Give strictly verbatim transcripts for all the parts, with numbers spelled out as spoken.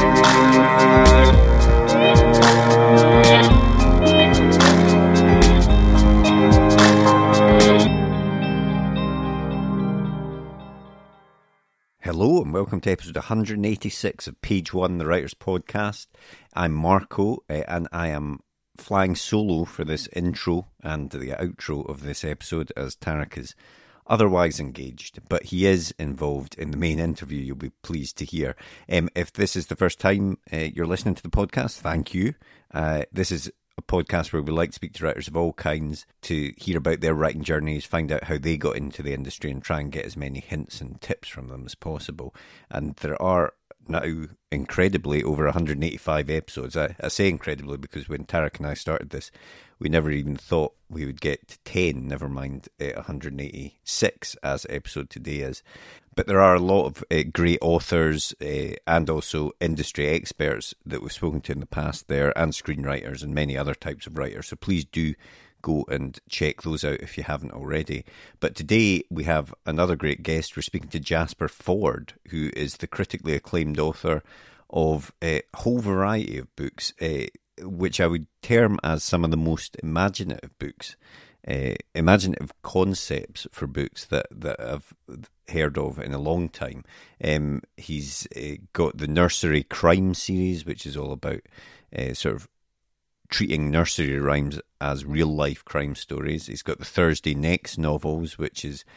Hello and welcome to episode one hundred eighty-six of Page One, the Writers Podcast. I'm Marco uh, and I am flying solo for this intro and the outro of this episode as Tarek is otherwise engaged, but he is involved in the main interview, you'll be pleased to hear. Um, if this is the first time uh, you're listening to the podcast, thank you. Uh, this is a podcast where we like to speak to writers of all kinds to hear about their writing journeys, find out how they got into the industry and try and get as many hints and tips from them as possible. And there are now, incredibly, over one hundred eighty-five episodes. I, I say incredibly because when Tarek and I started this, we never even thought we would get to ten, never mind uh, one hundred eighty-six as episode today is. But there are a lot of uh, great authors uh, and also industry experts that we've spoken to in the past there, and screenwriters and many other types of writers. So please do go and check those out if you haven't already. But today we have another great guest. We're speaking to Jasper Fforde, who is the critically acclaimed author of a whole variety of books, uh, which I would term as some of the most imaginative books, uh, imaginative concepts for books that, that I've heard of in a long time. Um, he's uh, got the Nursery Crime series, which is all about uh, sort of treating nursery rhymes as real-life crime stories. He's got the Thursday Next novels, which is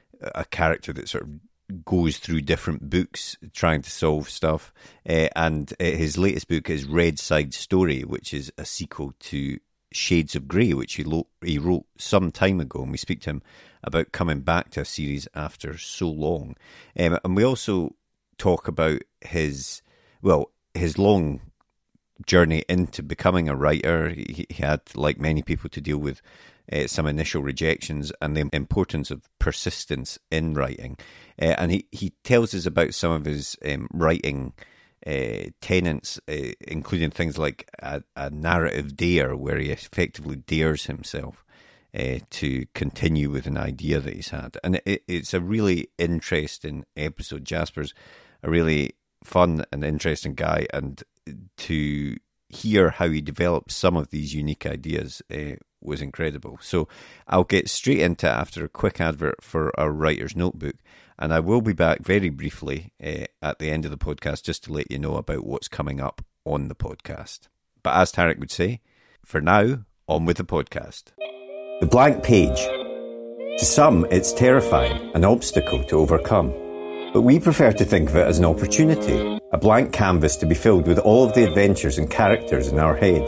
a character that sort of goes through different books trying to solve stuff. Uh, and uh, his latest book is Red Side Story, which is a sequel to Shades of Grey, which he, lo- he wrote some time ago. And we speak to him about coming back to a series after so long. Um, and we also talk about his, well, his long journey into becoming a writer. He, he had, like many people, to deal with uh, some initial rejections and the importance of persistence in writing. Uh, and he, he tells us about some of his um, writing uh, tenets, uh, including things like a, a narrative dare, where he effectively dares himself uh, to continue with an idea that he's had. And it, it's a really interesting episode. Jasper's a really fun and interesting guy, and to hear how he developed some of these unique ideas uh, was incredible. So I'll get straight into it after a quick advert for our Writer's Notebook, and I will be back very briefly uh, at the end of the podcast just to let you know about what's coming up on the podcast. But as Tarek would say, for now, on with the podcast. The blank page. To some, it's terrifying, an obstacle to overcome. But we prefer to think of it as an opportunity, a blank canvas to be filled with all of the adventures and characters in our head.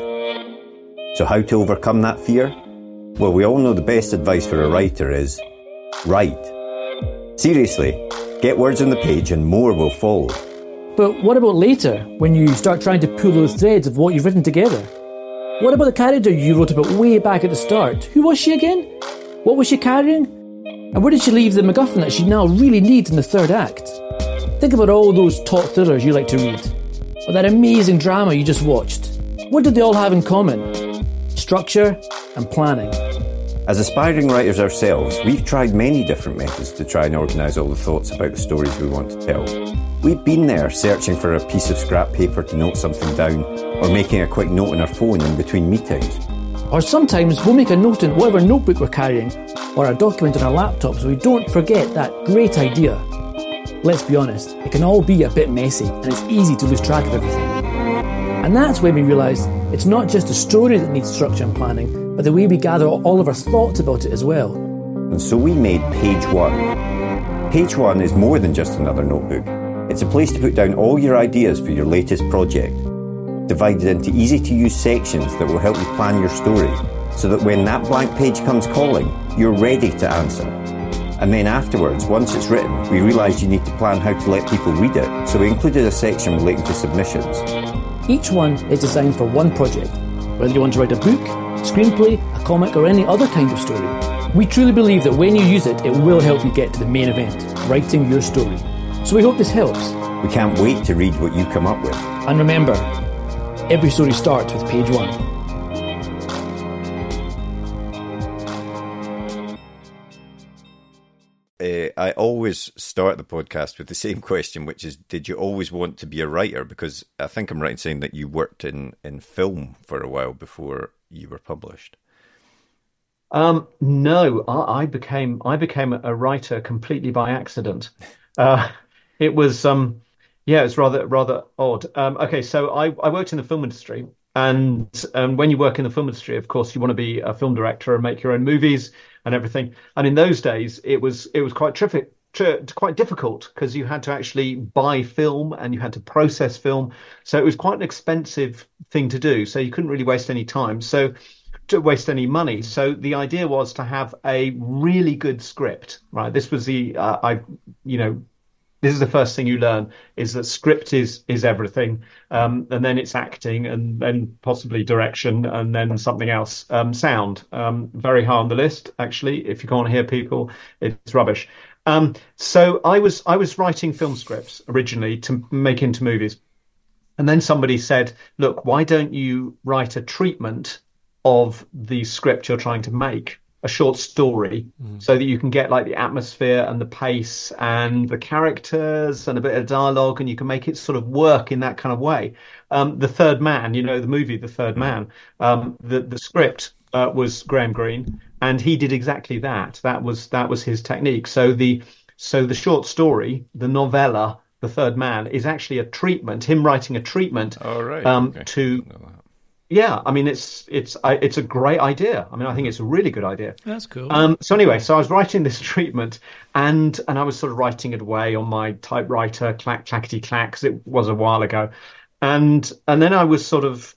So how to overcome that fear? Well, we all know the best advice for a writer is write. Seriously, get words on the page and more will follow. But what about later, when you start trying to pull those threads of what you've written together? What about the character you wrote about way back at the start? Who was she again? What was she carrying? And where did she leave the MacGuffin that she now really needs in the third act? Think about all those top thrillers you like to read, or that amazing drama you just watched. What did they all have in common? Structure and planning. As aspiring writers ourselves, we've tried many different methods to try and organise all the thoughts about the stories we want to tell. We've been there searching for a piece of scrap paper to note something down, or making a quick note on our phone in between meetings. Or sometimes we'll make a note in whatever notebook we're carrying, or a document on our laptop so we don't forget that great idea. Let's be honest, it can all be a bit messy and it's easy to lose track of everything. And that's when we realise it's not just a story that needs structure and planning, but the way we gather all of our thoughts about it as well. And so we made Page One. Page One is more than just another notebook. It's a place to put down all your ideas for your latest project, divided into easy-to-use sections that will help you plan your story, so that when that blank page comes calling, you're ready to answer. And then afterwards, once it's written, we realised you need to plan how to let people read it, so we included a section relating to submissions. Each one is designed for one project, whether you want to write a book, screenplay, a comic, or any other kind of story. We truly believe that when you use it, it will help you get to the main event, writing your story. So we hope this helps. We can't wait to read what you come up with. And remember, every story starts with page one. Uh, I always start the podcast with the same question, which is, did you always want to be a writer? Because I think I'm right in saying that you worked in, in film for a while before you were published. Um, no, I, I became I became a writer completely by accident. Uh, it was um, yeah, it's rather rather odd. Um, okay, so I, I worked in the film industry, and um, when you work in the film industry, of course, you want to be a film director and make your own movies and everything. And in those days, it was it was quite terrific. Quite difficult because you had to actually buy film and you had to process film. So it was quite an expensive thing to do. So you couldn't really waste any time. So to waste any money. So the idea was to have a really good script, right? This was the, uh, I, you know, this is the first thing you learn is that script is is everything. Um, and then it's acting and then possibly direction and then something else. Um, sound, um, very high on the list, actually. If you can't hear people, it's rubbish. Um, so I was I was writing film scripts originally to make into movies. And then somebody said, look, why don't you write a treatment of the script you're trying to make, a short story, mm. so that you can get like the atmosphere and the pace and the characters and a bit of dialogue, and you can make it sort of work in that kind of way. Um, The Third Man, you know, the movie The Third Man, um, the, the script uh, was Graham Greene. And he did exactly that. That was that was his technique. So the so the short story, the novella, The Third Man, is actually a treatment. Him writing a treatment. Oh, right. um, okay. to yeah. I mean, it's it's I, it's a great idea. I mean, I think it's a really good idea. That's cool. Um, so anyway, so I was writing this treatment, and and I was sort of writing it away on my typewriter, clack clackety clack, because it was a while ago, and and then I was sort of.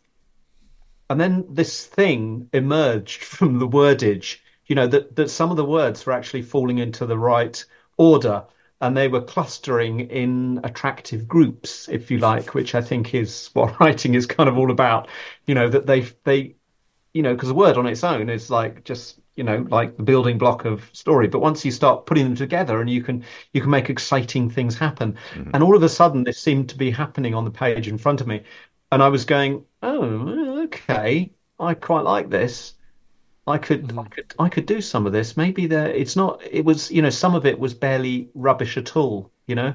And then this thing emerged from the wordage, you know, that, that some of the words were actually falling into the right order and they were clustering in attractive groups, if you like, which I think is what writing is kind of all about, you know, that they, they, you know, because a word on its own is like just, you know, like the building block of story. But once you start putting them together and you can, you can make exciting things happen. Mm-hmm. And all of a sudden this seemed to be happening on the page in front of me. And I was going, oh, okay, I quite like this. I could, mm. I could, I could do some of this. Maybe there, it's not. It was, you know, some of it was barely rubbish at all, you know.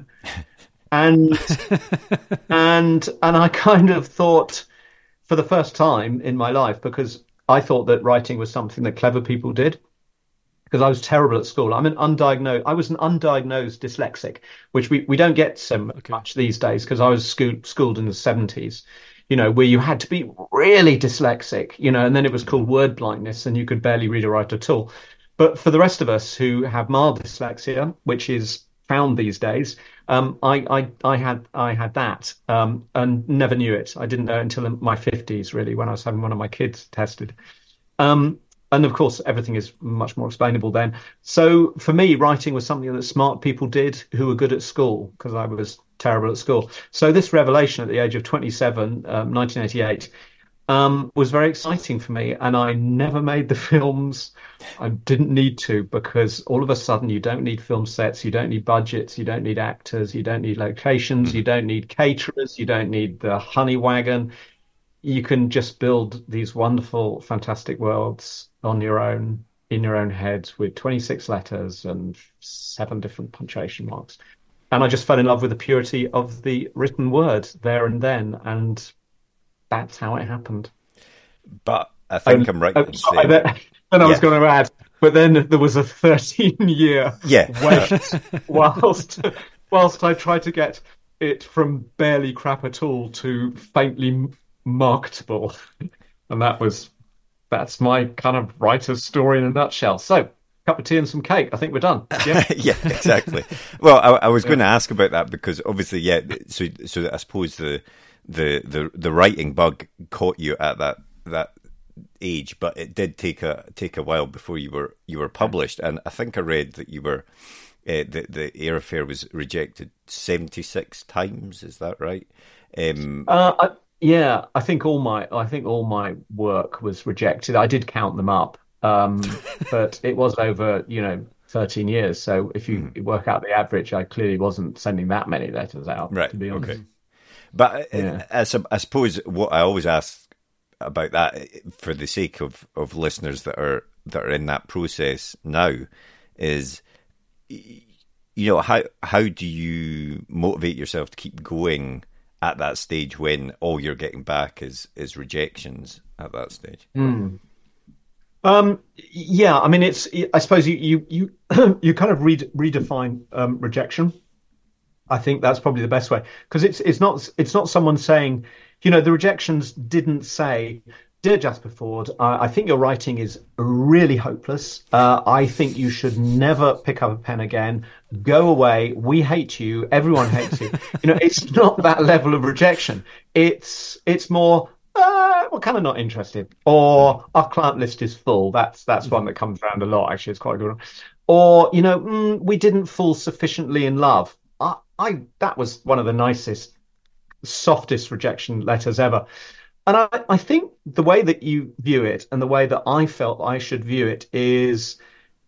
And and and I kind of thought, for the first time in my life, because I thought that writing was something that clever people did. Because I was terrible at school. I'm an undiagnosed. I was an undiagnosed dyslexic, which we, we don't get so okay. much these days. Because I was school, schooled in the seventies, you know, where you had to be really dyslexic, you know, and then it was called word blindness, and you could barely read or write at all. But for the rest of us who have mild dyslexia, which is found these days, um, I, I I had I had that um, and never knew it. I didn't know it until in my fifties, really, when I was having one of my kids tested. Um, And of course, everything is much more explainable then. So for me, writing was something that smart people did who were good at school, because I was terrible at school. So this revelation at the age of twenty-seven, um, nineteen eighty-eight, um, was very exciting for me. And I never made the films. I didn't need to, because all of a sudden you don't need film sets, you don't need budgets, you don't need actors, you don't need locations, you don't need caterers, you don't need the honey wagon. You can just build these wonderful, fantastic worlds on your own, in your own head, with twenty-six letters and seven different punctuation marks. And I just fell in love with the purity of the written word there and then. And that's how it happened. But I think um, I'm right. Oh, in sorry, saying... then, then I yeah. was going to add, but then there was a thirteen-year yeah. wait whilst, whilst I tried to get it from barely crap at all to faintly marketable, and that was that's my kind of writer's story in a nutshell. So, cup of tea and some cake. I think we're done. Yeah, yeah, exactly. Well, I, I was yeah. going to ask about that because obviously, yeah. So, so I suppose the the the the writing bug caught you at that that age, but it did take a take a while before you were you were published. And I think I read that you were uh, the the Air Affair was rejected seventy-six times. Is that right? Um, uh, I, Yeah, I think all my I think all my work was rejected. I did count them up, um, but it was over, you know, thirteen years. So if you mm. work out the average, I clearly wasn't sending that many letters out. Right. To be honest. Okay. But yeah. I, I suppose what I always ask about that, for the sake of, of listeners that are that are in that process now, is you know, how how do you motivate yourself to keep going at that stage when all you're getting back is is rejections at that stage? Mm. Um, yeah, I mean, it's. I suppose you you you, you kind of re- redefine um, rejection. I think that's probably the best way, because it's it's not it's not someone saying, you know, the rejections didn't say, "Dear Jasper Fforde, I, I think your writing is really hopeless. Uh, I think you should never pick up a pen again. Go away. We hate you. Everyone hates you." You know, it's not that level of rejection. It's it's more, uh, we're kind of not interested, or our client list is full. That's that's one that comes around a lot. Actually, it's quite a good one. Or, you know, mm, we didn't fall sufficiently in love. I, I that was one of the nicest, softest rejection letters ever. And I, I think the way that you view it and the way that I felt I should view it is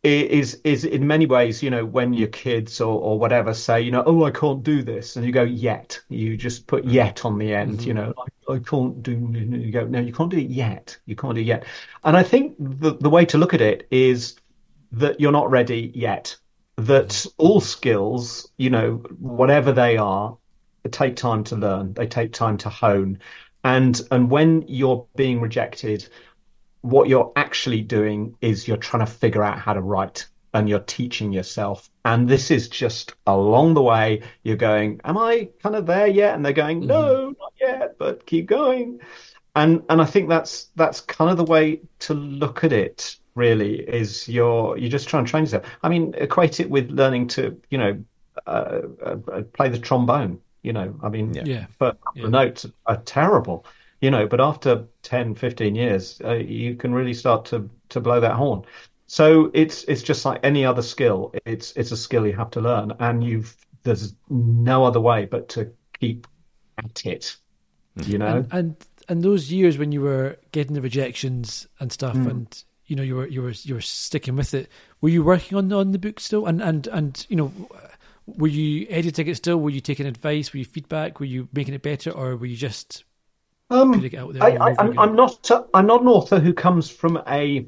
is is in many ways, you know, when your kids or, or whatever say, you know, oh, I can't do this. And you go, yet. You just put yet on the end, mm-hmm. you know, I, I can't do, you go, no, you can't do it yet. You can't do it yet. And I think the, the way to look at it is that you're not ready yet. That all skills, you know, whatever they are, they take time to learn. They take time to hone. And and when you're being rejected, what you're actually doing is you're trying to figure out how to write, and you're teaching yourself. And this is just along the way, you're going, am I kind of there yet? And they're going, no, not yet, but keep going. And and I think that's that's kind of the way to look at it, really, is you're you're just trying to train yourself. I mean, equate it with learning to, you know, uh, uh, play the trombone. You know, I mean, yeah. but yeah. the notes are terrible, you know, but after ten, fifteen years, uh, you can really start to, to blow that horn. So it's it's just like any other skill. It's it's a skill you have to learn, and you've there's no other way but to keep at it, you know. And and, and those years when you were getting the rejections and stuff, mm. and you know you were you were you were sticking with it. Were you working on on the book still? And and and you know. Were you editing it still? Were you taking advice? Were you feedback? Were you making it better, or were you just um, putting it out there? I, I, I'm, I'm not. Uh, I'm not an author who comes from a.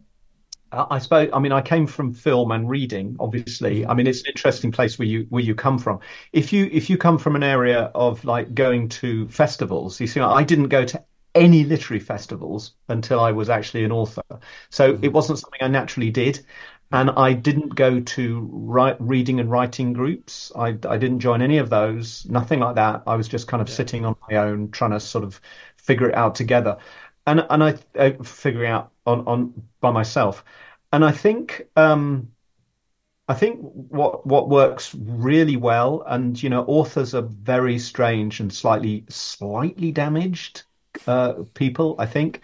Uh, I suppose. I mean, I came from film and reading. Obviously, I mean, it's an interesting place where you where you come from. If you if you come from an area of like going to festivals, you see, I didn't go to any literary festivals until I was actually an author. So mm-hmm. it wasn't something I naturally did. And I didn't go to write, reading and writing groups. I, I didn't join any of those, nothing like that. I was just kind of yeah. sitting on my own, trying to sort of figure it out together. And and I, I figuring out on, on by myself. And I think um, I think what what works really well, and you know, authors are very strange and slightly slightly damaged uh, people, I think.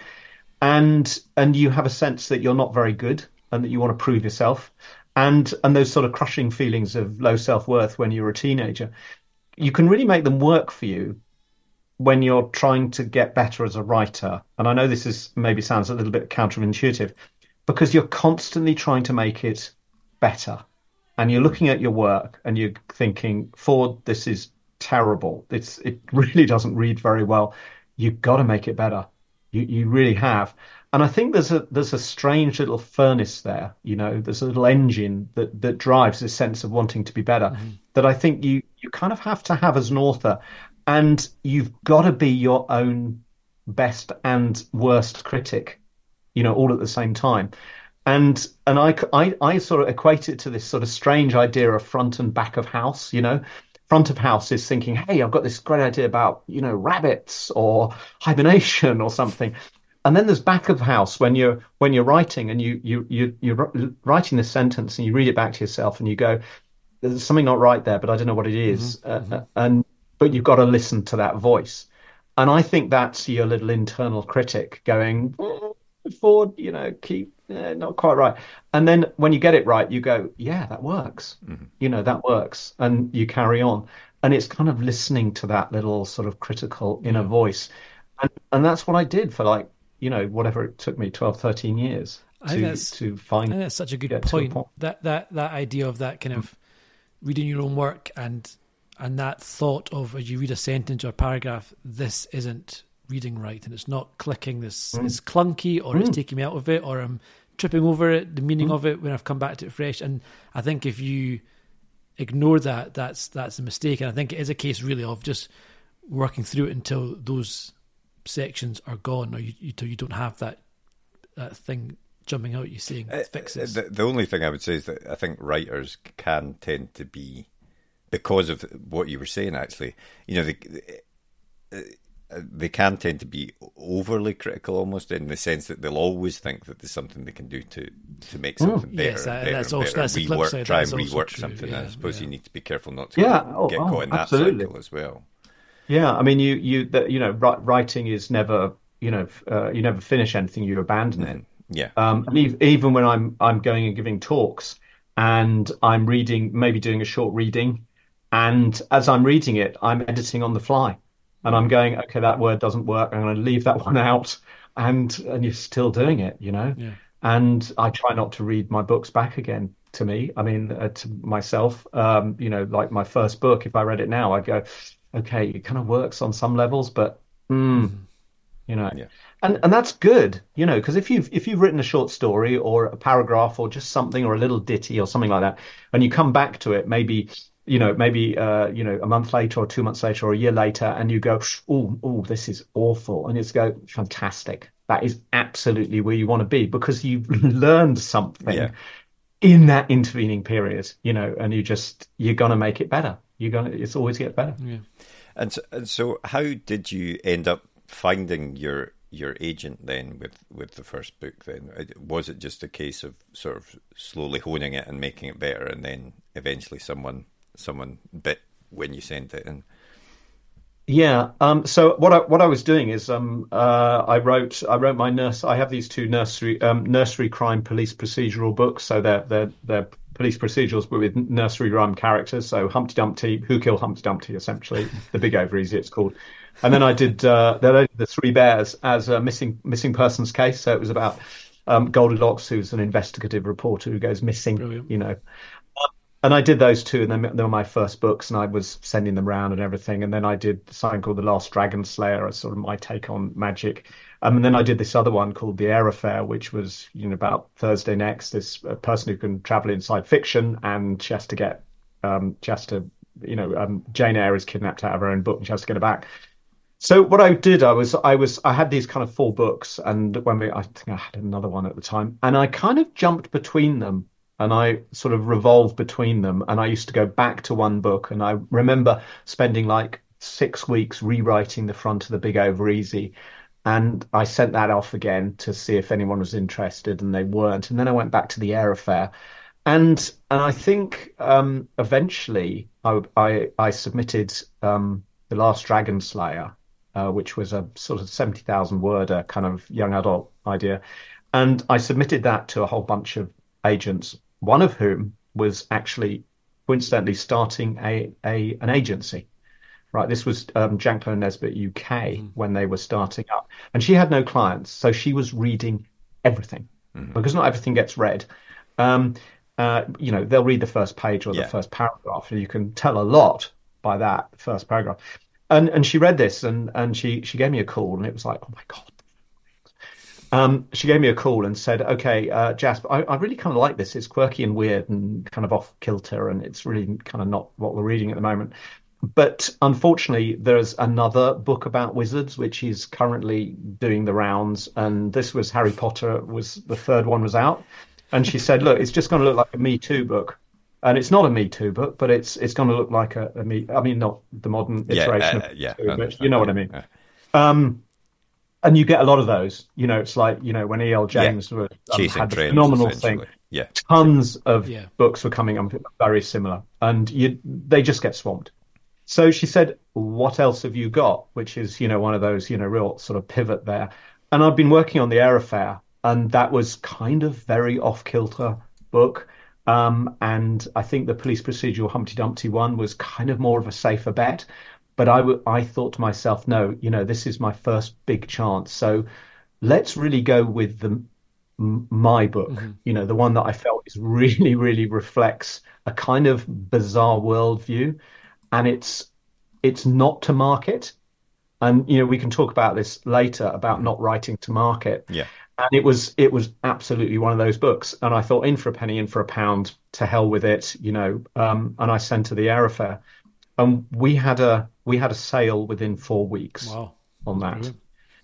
And and you have a sense that you're not very good, and that you want to prove yourself, and and those sort of crushing feelings of low self-worth when you're a teenager, you can really make them work for you when you're trying to get better as a writer. And I know this is maybe sounds a little bit counterintuitive, because you're constantly trying to make it better, and you're looking at your work and you're thinking, Fforde, this is terrible. It's it really doesn't read very well. You've got to make it better. You you really have. And I think there's a there's a strange little furnace there, you know, there's a little engine that, that drives this sense of wanting to be better, mm-hmm. that I think you, you kind of have to have as an author. And you've got to be your own best and worst critic, you know, all at the same time. And and I, I, I sort of equate it to this sort of strange idea of front and back of house, you know. Front of house is thinking, hey, I've got this great idea about, you know, rabbits or hibernation or something. And then there's back of house when you're when you're writing and you you you you're writing this sentence and you read it back to yourself and you go, there's something not right there, but I don't know what it is. Mm-hmm. Uh, and but you've got to listen to that voice. And I think that's your little internal critic going, oh, Fforde, you know, keep uh, not quite right. And then when you get it right, you go, yeah, that works. Mm-hmm. You know, that works, and you carry on. And it's kind of listening to that little sort of critical inner yeah. voice, and and that's what I did for like. You know, whatever it took me, twelve, thirteen years to, to find. I think that's such a good point. point. That that that idea of that kind of reading your own work and and that thought of, as you read a sentence or a paragraph, this isn't reading right, and it's not clicking. This mm. is clunky, or mm. it's taking me out of it, or I'm tripping over it, the meaning mm. of it when I've come back to it fresh. And I think if you ignore that, that's that's a mistake. And I think it is a case really of just working through it until those sections are gone, or you, you, until you don't have that that thing jumping out you saying uh, fixes. The, the only thing I would say is that I think writers can tend to be, because of what you were saying actually, you know, they, they can tend to be overly critical almost, in the sense that they'll always think that there's something they can do to, to make something mm, better, yes, and better, that's and also, better. That's the flip rework, side. try That's and also rework true. something. Yeah, I suppose yeah. you need to be careful not to Yeah. get, Oh, get oh, caught in that absolutely. cycle as well. Yeah, I mean, you you the, you know, ri- writing is never, you know, uh, you never finish anything, you abandon it. Mm-hmm. Yeah. Um, and ev- even when I'm I'm going and giving talks, and I'm reading, maybe doing a short reading, and as I'm reading it, I'm editing on the fly, and I'm going, okay, that word doesn't work. I'm going to leave that one out, and and you're still doing it, you know. Yeah. And I try not to read my books back again. To me, I mean, uh, to myself, um, you know, like my first book, if I read it now, I'd go, okay, it kind of works on some levels, but mm, you know, Yeah. and and that's good, you know, because if you've if you've written a short story or a paragraph or just something, or a little ditty or something like that, and you come back to it, maybe, you know, maybe uh, you know, a month later or two months later or a year later, and you go, oh, oh, this is awful, and it's go, fantastic. That is absolutely where you want to be, because you've learned something Yeah. in that intervening period, you know, and you just you're gonna make it better. You're gonna it's always get better. Yeah. And so, and so how did you end up finding your your agent then with, with the first book then? Was it just a case of sort of slowly honing it and making it better, and then eventually someone someone bit when you sent it in? Yeah. Um, so what I what I was doing is um, uh, I wrote I wrote my nurse. I have these two nursery um, nursery crime police procedural books. So they're they're they're police procedurals, but with nursery rhyme characters. So Humpty Dumpty, Who Killed Humpty Dumpty, essentially the Big Over Easy, it's called. And then I did uh, then I did the Three Bears as a missing missing persons case. So it was about um, Goldilocks, who's an investigative reporter who goes missing. Brilliant. You know. And I did those two, and then they were my first books, and I was sending them around and everything. And then I did something called The Last Dragon Slayer, as sort of my take on magic. Um, and then I did this other one called The Air Affair, which was, you know, about Thursday Next, this uh, person who can travel inside fiction, and she has to get, um, she has to, you know, um, Jane Eyre is kidnapped out of her own book, and she has to get her back. So what I did, I was, I was, I had these kind of four books, and when we, I think I had another one at the time, and I kind of jumped between them. And I sort of revolved between them. And I used to go back to one book. And I remember spending like six weeks rewriting the front of the Big Over Easy. And I sent that off again to see if anyone was interested, and they weren't. And then I went back to The Air Affair. And and I think um, eventually I, I, I submitted um, The Last Dragon Slayer, uh, which was a sort of seventy thousand worder kind of young adult idea. And I submitted that to a whole bunch of agents, one of whom was actually coincidentally starting a, a an agency. Right, this was um, Janklow Nesbitt U K mm. when they were starting up, and she had no clients, so she was reading everything mm. because not everything gets read. Um, uh, you know, they'll read the first page or yeah. the first paragraph, and you can tell a lot by that first paragraph. And and she read this, and and she she gave me a call, and it was like, oh my God. Um, she gave me a call and said, okay, uh, Jasper, I, I really kind of like this. It's quirky and weird and kind of off kilter, and it's really kind of not what we're reading at the moment. But unfortunately, there's another book about wizards, which is currently doing the rounds. And this was Harry Potter, was the third one was out. And she said, look, it's just going to look like a Me Too book. And it's not a Me Too book, but it's it's going to look like a, a Me, I mean, not the modern iteration yeah, uh, of yeah, Me Too, but you know yeah, what I mean. Yeah. Um, And you get a lot of those. You know, it's like, you know, when E L James yeah. were, um, had the trends, phenomenal thing. Yeah. Tons of yeah. books were coming up very similar, and you they just get swamped. So she said, what else have you got? Which is, you know, one of those, you know, real sort of pivot there. And I've been working on The Air Affair, and that was kind of very off-kilter book. Um, and I think the police procedural Humpty Dumpty one was kind of more of a safer bet. But I, w- I thought to myself, no, you know, this is my first big chance. So let's really go with the m- my book, mm-hmm. you know, the one that I felt is really, really reflects a kind of bizarre worldview. And it's it's not to market. And, you know, we can talk about this later about not writing to market. Yeah. And it was it was absolutely one of those books. And I thought, in for a penny, in for a pound, to hell with it, you know. Um, and I sent to the Aerofair, and we had a we had a sale within four weeks Wow. on That's that, brilliant.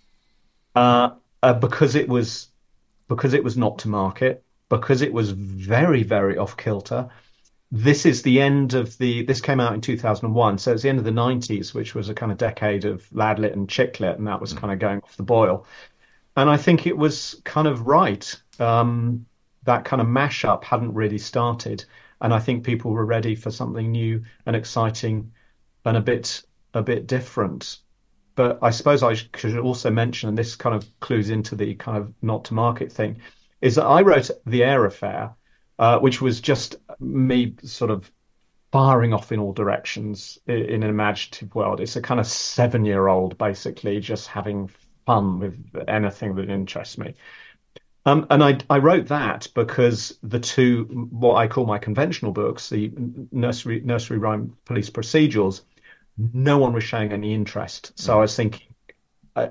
uh, uh, because it was because it was not to market, because it was very, very off kilter. This is the end of the. This came out in two thousand one, so it's the end of the nineties, which was a kind of decade of ladlit and chicklit, and that was kind of going off the boil. And I think it was kind of right. Um, that kind of mashup hadn't really started, and I think people were ready for something new and exciting and a bit a bit different. But I suppose I should also mention, and this kind of clues into the kind of not to market thing, is that I wrote The Air Affair, uh, which was just me sort of firing off in all directions in an imaginative world. It's a kind of seven year old basically just having fun with anything that interests me. Um, and I, I wrote that because the two, what I call my conventional books, the nursery nursery rhyme police procedurals, no one was showing any interest. So I was thinking, uh,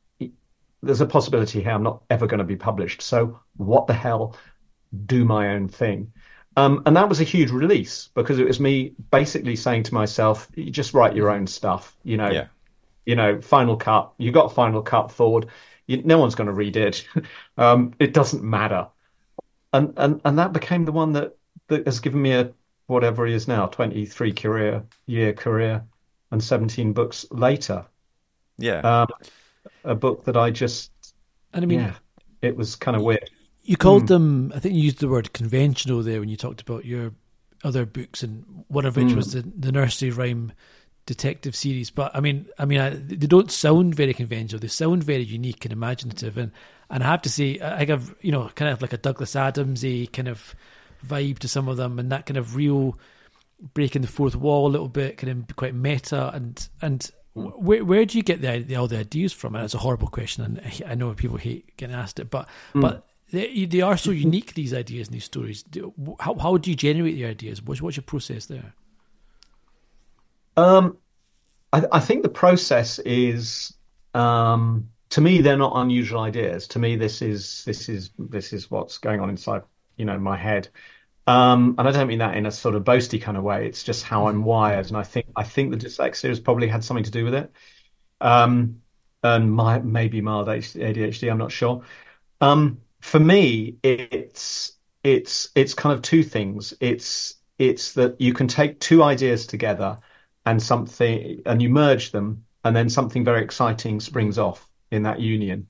there's a possibility here I'm not ever going to be published. So what the hell, do my own thing. Um, and that was a huge release because it was me basically saying to myself, you just write your own stuff, you know, Yeah. you know, Final Cut, you got Final Cut forward, you, no one's going to read it. um, it doesn't matter. And, and, and that became the one that, that has given me a, whatever it is now, twenty-three career year career and seventeen books later. Yeah. Um, a book that I just, And I mean, yeah, it was kind of weird. you called Mm. them, I think you used the word conventional there when you talked about your other books, and one of which Mm. was the, the nursery rhyme detective series. But I mean, I mean, I, they don't sound very conventional. They sound very unique and imaginative. And, and I have to say, I I have, you know, kind of like a Douglas Adams-y kind of vibe to some of them, and that kind of real breaking the fourth wall a little bit, kind of quite meta. And and where where do you get the, the all the ideas from? And it's a horrible question, and I know people hate getting asked it, but Mm. but they they are so unique, these ideas and these stories. Do- How how do you generate the ideas? What's what's your process there? Um, I, I think the process is, um, to me, they're not unusual ideas. To me, this is this is this is what's going on inside, you know, my head. Um, and I don't mean that in a sort of boasty kind of way. It's just how I'm wired, and I think I think the dyslexia has probably had something to do with it. Um, and my maybe mild A D H D. I'm not sure. Um, for me, it's it's it's kind of two things. It's it's that you can take two ideas together and something and you merge them, and then something very exciting springs off in that union.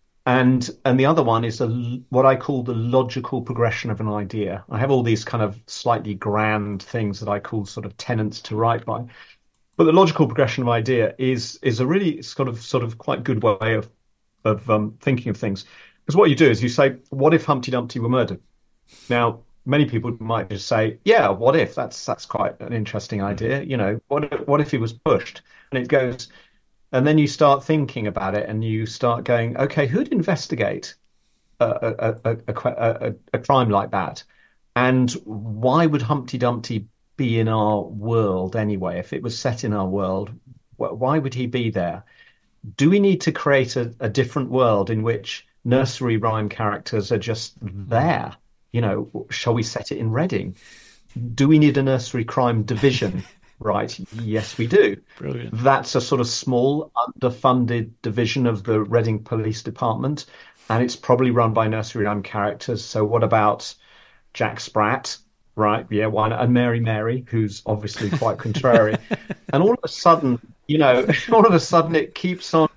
And and the other one is a, what I call the logical progression of an idea. I have all these kind of slightly grand things that I call sort of tenets to write by. But the logical progression of idea is is a really sort of sort of quite good way of of um, thinking of things. Because what you do is you say, what if Humpty Dumpty were murdered? Now, many people might just say, yeah, what if? That's that's quite an interesting idea. You know, what if, what if he was pushed? And it goes, and then you start thinking about it, and you start going, okay, who'd investigate a a, a, a, a, a crime like that? And why would Humpty Dumpty be in our world anyway? If it was set in our world, wh- why would he be there? Do we need to create a, a different world in which nursery rhyme characters are just there? You know, shall we set it in Reading? Do we need a nursery crime division? Right. Yes, we do. Brilliant. That's a sort of small, underfunded division of the Reading Police Department, and it's probably run by nursery rhyme characters. So what about Jack Sprat? Right. Yeah, why not? And Mary Mary, who's obviously quite contrary. And all of a sudden, you know, all of a sudden it keeps on,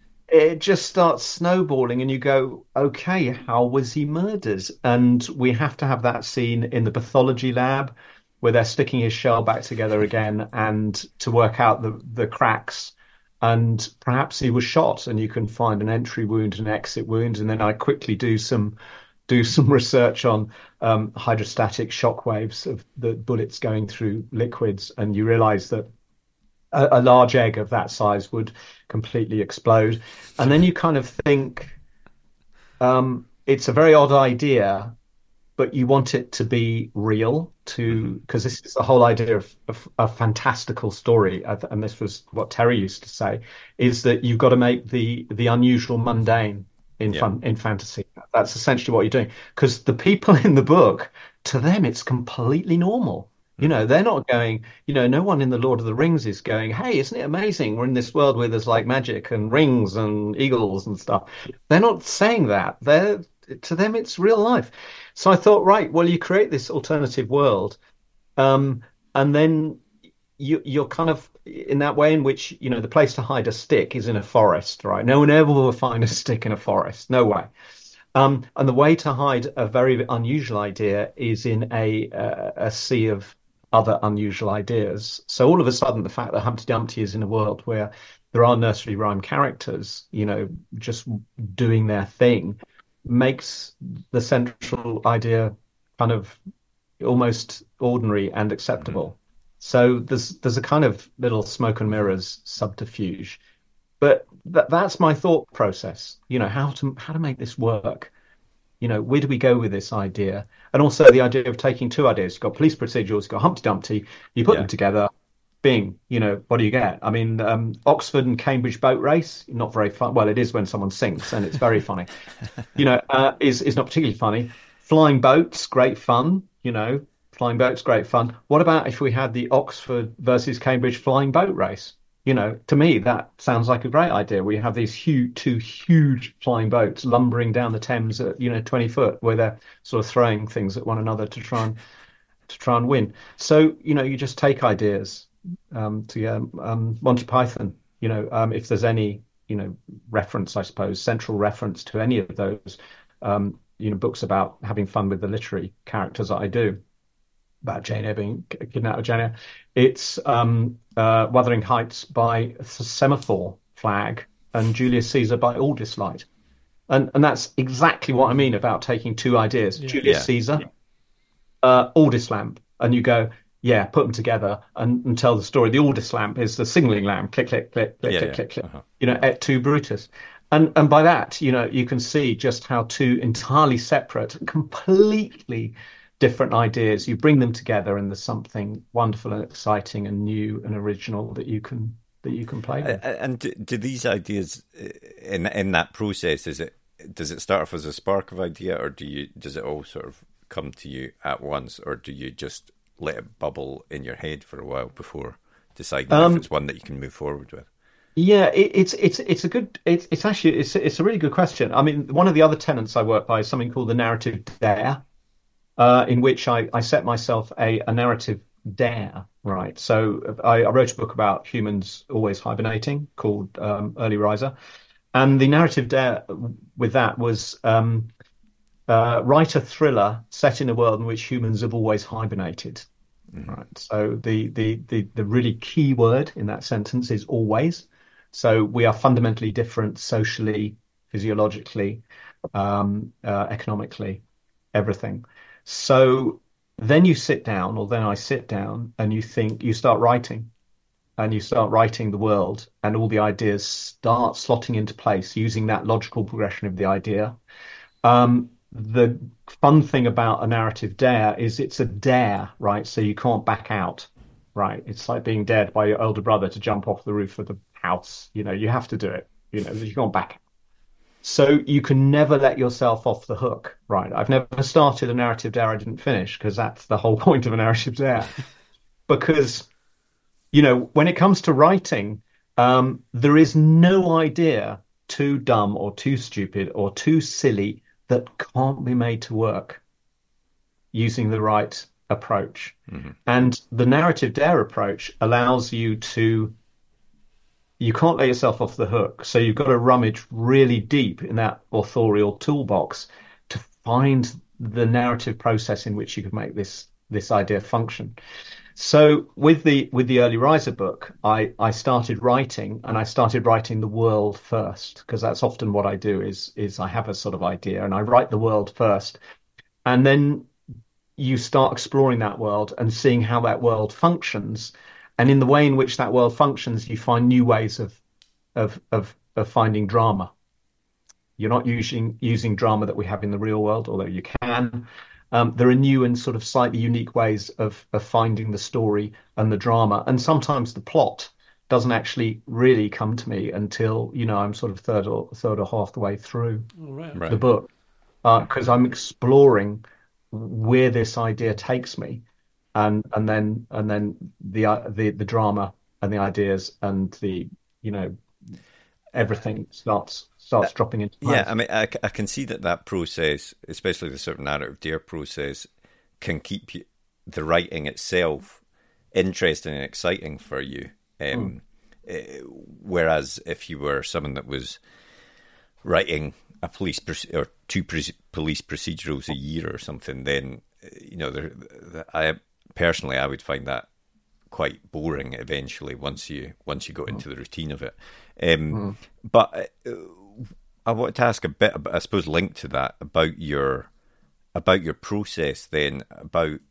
it just starts snowballing, and you go, okay, how was he murdered? And we have to have that scene in the pathology lab where they're sticking his shell back together again and to work out the, the cracks. And perhaps he was shot, and you can find an entry wound and an exit wound. And then I quickly do some do some research on um, hydrostatic shock waves of the bullets going through liquids, and you realize that a, a large egg of that size would completely explode. And then you kind of think, um, it's a very odd idea, but you want it to be real to, because this is the whole idea of, of a fantastical story. And this was what Terry used to say, is that you've got to make the, the unusual mundane. in Yeah. fun in fantasy. That's essentially what you're doing. Because the people in the book, to them, it's completely normal. You Mm-hmm. know, they're not going, you know, no one in the Lord of the Rings is going, hey, isn't it amazing? We're in this world where there's like magic and rings and eagles and stuff. They're not saying that. They're to them, it's real life. So I thought, right, well, you create this alternative world, um, and then you, you're kind of in that way in which, you know, the place to hide a stick is in a forest, right? No one ever will find a stick in a forest. No way. Um, and the way to hide a very unusual idea is in a, a, a sea of other unusual ideas. So all of a sudden, the fact that Humpty Dumpty is in a world where there are nursery rhyme characters, you know, just doing their thing, makes the central idea kind of almost ordinary and Mm-hmm. acceptable. So there's there's a kind of little smoke and mirrors subterfuge, but that that's my thought process. You know, how to how to make this work. You know, where do we go with this idea? And also the idea of taking two ideas. You've got police procedurals, you've got Humpty Dumpty, you put Yeah. them together, bing, you know, what do you get? I mean, um, Oxford and Cambridge boat race, not very fun. Well, it is when someone sinks, and it's very funny. You know, uh, is is not particularly funny. Flying boats, great fun. You know, flying boats, great fun. What about if we had the Oxford versus Cambridge flying boat race? You know, to me, that sounds like a great idea. We have these huge, two huge flying boats lumbering down the Thames at, you know, twenty foot, where they're sort of throwing things at one another to try and to try and win. So, you know, you just take ideas um, to um, um, Monty Python. You know, um, if there's any, you know, reference, I suppose, central reference to any of those, um, you know, books about having fun with the literary characters that I do, about Jane Eyre being kidnapped with Jane Eyre. It's um, uh, Wuthering Heights by Semaphore Flag and Julius Caesar by Aldous Light. And and that's exactly what I mean about taking two ideas, Yeah. Julius Yeah. Caesar, uh, Aldous Lamp, and you go, yeah, put them together and, and tell the story. The Aldous Lamp is the signaling lamp, click, click, click, click, Yeah. click, Yeah. click, click. Uh-huh. You know, et tu Brutus. And and by that, you know, you can see just how two entirely separate, completely different ideas, you bring them together and there's something wonderful and exciting and new and original that you can that you can play with. A- And do, do these ideas uh, in in that process, is it does it start off as a spark of idea, or do you does it all sort of come to you at once, or do you just let it bubble in your head for a while before deciding if Um, it's one that you can move forward with? yeah, it, it's it's it's a good it's it's actually it's it's a really good question. I mean, one of the other tenets I work by is something called the narrative dare, uh, in which I, I set myself a, a narrative dare, right? So I, I wrote a book about humans always hibernating called um, Early Riser. And the narrative dare with that was um, uh, write a thriller set in a world in which humans have always hibernated, Mm-hmm. right? So the, the, the, the really key word in that sentence is always. So we are fundamentally different socially, physiologically, um, uh, economically, everything. So then you sit down, or then I sit down, and you think, you start writing, and you start writing the world, and all the ideas start slotting into place using that logical progression of the idea. Um, the fun thing about a narrative dare is it's a dare, right? So you can't back out, right? It's like being dared by your older brother to jump off the roof of the house. You know, you have to do it. You know, you can't back out. So you can never let yourself off the hook, right? I've never started a narrative dare I didn't finish, because that's the whole point of a narrative dare. Because, you know, when it comes to writing, um, there is no idea too dumb or too stupid or too silly that can't be made to work using the right approach. Mm-hmm. And the narrative dare approach allows you to, you can't let yourself off the hook. So you've got to rummage really deep in that authorial toolbox to find the narrative process in which you could make this this idea function. So with the with the Early Riser book, I, I started writing, and I started writing the world first, because that's often what I do is is I have a sort of idea and I write the world first. And then you start exploring that world and seeing how that world functions. And in the way in which that world functions, you find new ways of of of, of finding drama. You're not using using drama that we have in the real world, although you can. Um, there are new and sort of slightly unique ways of of finding the story and the drama, and sometimes the plot, doesn't actually really come to me until, you know, I'm sort of third or third or half the way through Oh, right. Right. the book, because I'm exploring where this idea takes me, and and then and then the uh, the the drama and the ideas and the, you know, everything starts starts dropping into place. Yeah, I mean, I, I can see that that process, especially the sort of narrative dare process, can keep you, the writing itself interesting and exciting for you. Um, mm. uh, whereas if you were someone that was writing a police proce- or two pre- police procedurals a year or something, then, you know, there, I personally I would find that quite boring eventually once you once you got mm. into the routine of it. Um, mm. But uh, I wanted to ask a bit, I suppose, linked to that, about your about your process. Then, about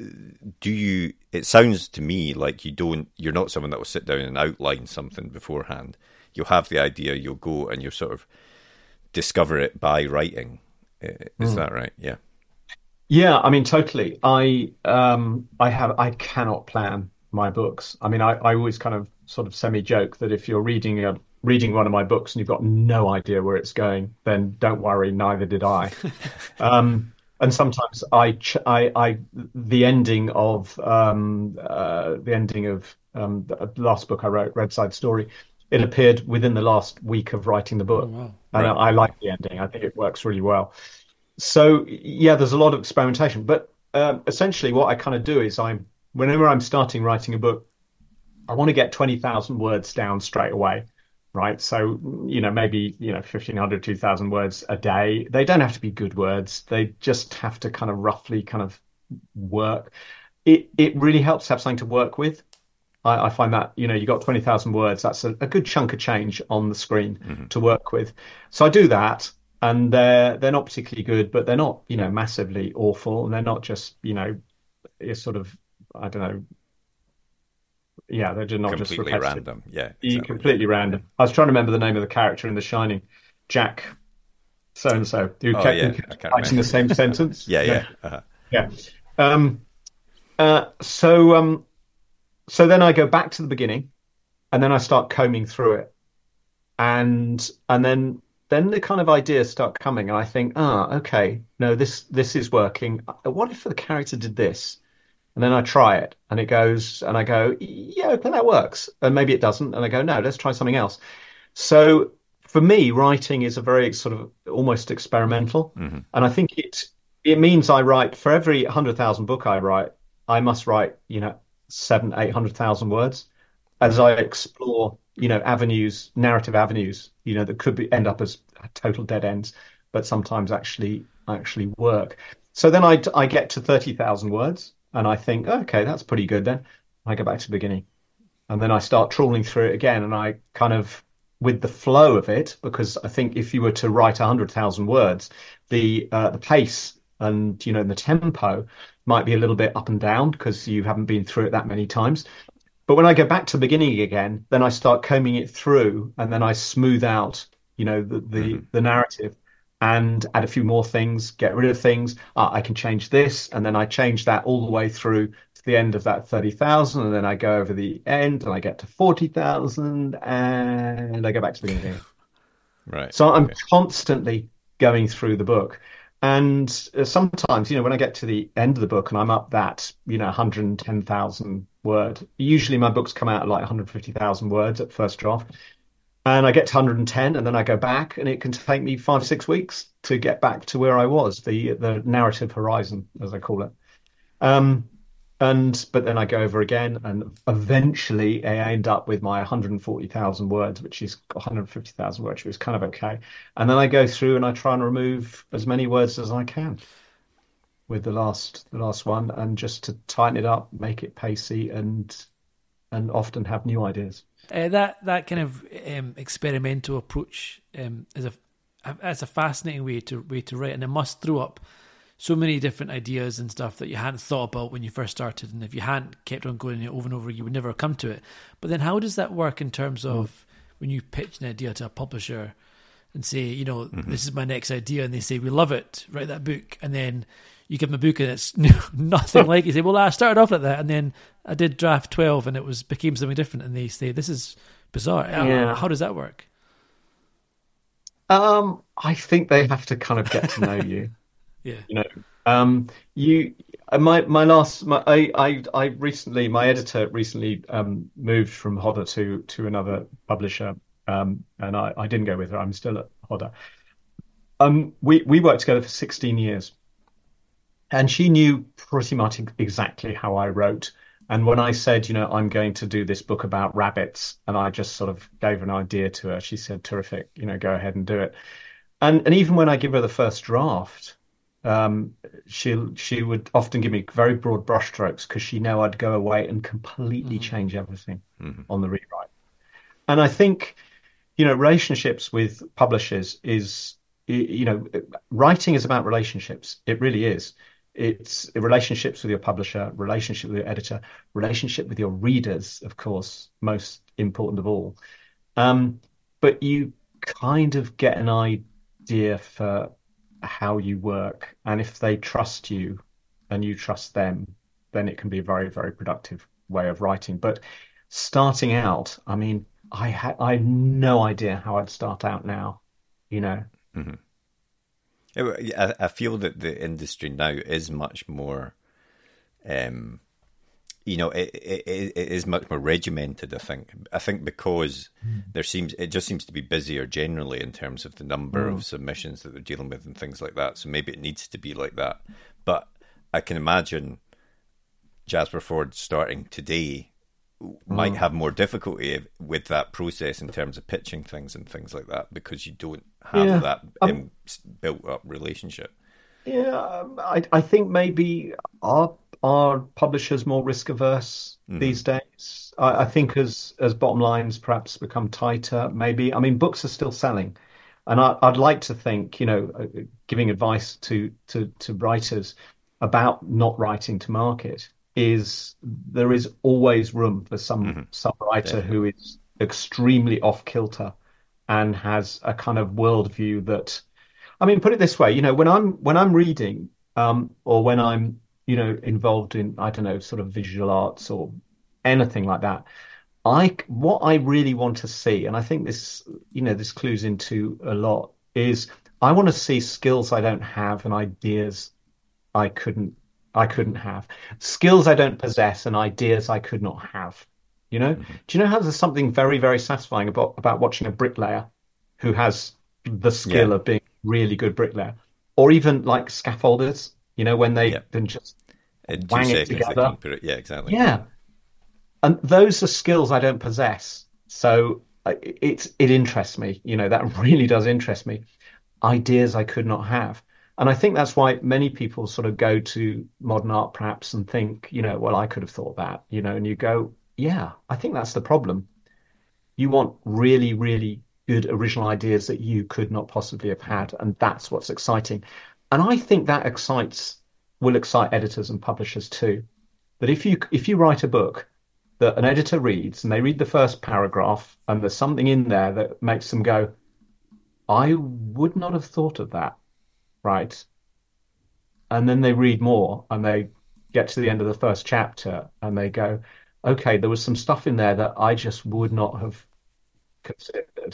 do you? It sounds to me like you don't. You're not someone that will sit down and outline something beforehand. You'll have the idea, you'll go and you'll sort of discover it by writing. Is mm. that right? Yeah. Yeah, I mean, totally. I um, I have I cannot plan my books. I mean, I, I always kind of sort of semi-joke that if you're reading a reading one of my books and you've got no idea where it's going, then don't worry, neither did I. um, and sometimes I, ch- I, I, the ending of um, uh, the ending of um, the last book I wrote, Red Side Story, it appeared within the last week of writing the book, oh, wow. and right. I, I like the ending. I think it works really well. So yeah, there's a lot of experimentation, but uh, essentially what I kind of do is I'm whenever I'm starting writing a book, I want to get twenty thousand words down straight away, right? So, you know, maybe, you know, fifteen hundred, two thousand words a day. They don't have to be good words. They just have to kind of roughly kind of work. It it really helps to have something to work with. I, I find that, you know, you got twenty thousand words, that's a, a good chunk of change on the screen mm-hmm. to work with. So I do that, and they're, they're not particularly good, but they're not, you know, massively awful. And they're not just, you know, it's sort of, I don't know, yeah, they're just not completely just repetitive. random. Yeah, exactly. Completely random. I was trying to remember the name of the character in The Shining, Jack, so and so, who oh, kept, yeah. who kept writing the same sentence. yeah, yeah, uh-huh. yeah. Um, uh, so, um, so then I go back to the beginning, and then I start combing through it, and and then then the kind of ideas start coming, and I think, ah, okay, no, this this is working. What if the character did this? And then I try it, and it goes, and I go, yeah, okay, that works. And maybe it doesn't. And I go, no, let's try something else. So for me, writing is a very sort of almost experimental. Mm-hmm. And I think it it means I write, for every one hundred thousand book I write, I must write, you know, seven, eight hundred thousand words as I explore, you know, avenues, narrative avenues, you know, that could be end up as total dead ends, but sometimes actually actually work. So then I, I get to thirty thousand words. And I think, okay, that's pretty good then. I go back to the beginning. And then I start trawling through it again. And I kind of, with the flow of it, because I think if you were to write one hundred thousand words, the uh, the pace and, you know, the tempo might be a little bit up and down because you haven't been through it that many times. But when I go back to the beginning again, then I start combing it through, and then I smooth out, you know, the the, mm-hmm. the narrative, and add a few more things, get rid of things. Uh, I can change this, and then I change that all the way through to the end of that thirty thousand, and then I go over the end, and I get to forty thousand, and I go back to the beginning again. Right. So I'm okay. constantly going through the book. And uh, sometimes, you know, when I get to the end of the book and I'm up that, you know, one hundred ten thousand word, usually my books come out at like one hundred fifty thousand words at first draft. And I get to one hundred ten, and then I go back, and it can take me five, six weeks to get back to where I was, the the narrative horizon, as I call it. Um, and but then I go over again, and eventually I end up with my one hundred forty thousand words, which is one hundred fifty thousand words, which is kind of okay. And then I go through and I try and remove as many words as I can with the last the last one, and just to tighten it up, make it pacey, and and often have new ideas. Uh, that that kind of um, experimental approach um, is a that's a fascinating way to way to write, and it must throw up so many different ideas and stuff that you hadn't thought about when you first started, and if you hadn't kept on going over and over, you would never come to it. But then, how does that work in terms of mm. when you pitch an idea to a publisher? and say, you know, Mm-hmm. this is my next idea, and they say, we love it, write that book, and then you give them a book and it's nothing like it. You say, well, I started off like that, and then I did draft twelve and it was became something different, and they say, this is bizarre. Yeah. How does that work? Um, I think they have to kind of get to know you. Yeah. You know, um, you, uh, my my last, my, I, I, I recently, my editor recently um, moved from Hodder to to another publisher, um, and I, I didn't go with her. I'm still at Hodder. Um, we we worked together for sixteen years, and she knew pretty much exactly how I wrote. And when I said, you know, I'm going to do this book about rabbits, and I just sort of gave an idea to her, she said, terrific, you know, go ahead and do it. And and even when I give her the first draft, um, she she would often give me very broad brushstrokes because she knew I'd go away and completely Mm-hmm. change everything Mm-hmm. on the rewrite. And I think, you know, relationships with publishers is, you know, writing is about relationships. It really is. It's relationships with your publisher, relationship with your editor, relationship with your readers, of course, most important of all. Um, but you kind of get an idea for how you work, and if they trust you and you trust them, then it can be a very, very productive way of writing. But starting out, I mean, I had I had no idea how I'd start out now, you know. Mm-hmm. I, I feel that the industry now is much more, um, you know, it, it, it is much more regimented. I think. I think because mm. there seems it just seems to be busier generally in terms of the number mm. of submissions that they're dealing with and things like that. So maybe it needs to be like that. But I can imagine Jasper Fforde starting today might have more difficulty with that process in terms of pitching things and things like that because you don't have yeah. that um, um, built up relationship. Yeah, um, I I think maybe our our publishers more risk averse mm. these days. I, I think as as bottom lines perhaps become tighter, maybe. I mean, books are still selling, and I, I'd like to think, you know, uh, giving advice to to to writers about not writing to market is there is always room for some mm-hmm. some writer Definitely. who is extremely off kilter and has a kind of worldview that, I mean, put it this way, you know, when I'm when I'm reading um, or when I'm, you know, involved in, I don't know, sort of visual arts or anything like that, I what I really want to see, and I think this, you know, this clues into a lot, is I want to see skills I don't have and ideas I couldn't I couldn't have, skills I don't possess and ideas I could not have. You know, mm-hmm. do you know how there's something very, very satisfying about about watching a bricklayer who has the skill yeah. of being a really good bricklayer, or even like scaffolders, you know, when they yeah. can just in wang two it seconds together. They can put it, yeah, exactly. Yeah, and those are skills I don't possess, so it it interests me. You know, that really does interest me. Ideas I could not have. And I think that's why many people sort of go to modern art perhaps and think, you know, well, I could have thought that, you know, and you go, yeah, I think that's the problem. You want really, really good original ideas that you could not possibly have had. And that's what's exciting. And I think that excites, will excite editors and publishers too. That if you if you write a book that an editor reads and they read the first paragraph and there's something in there that makes them go, I would not have thought of that. Right. And then they read more and they get to the end of the first chapter and they go, okay, there was some stuff in there that I just would not have considered.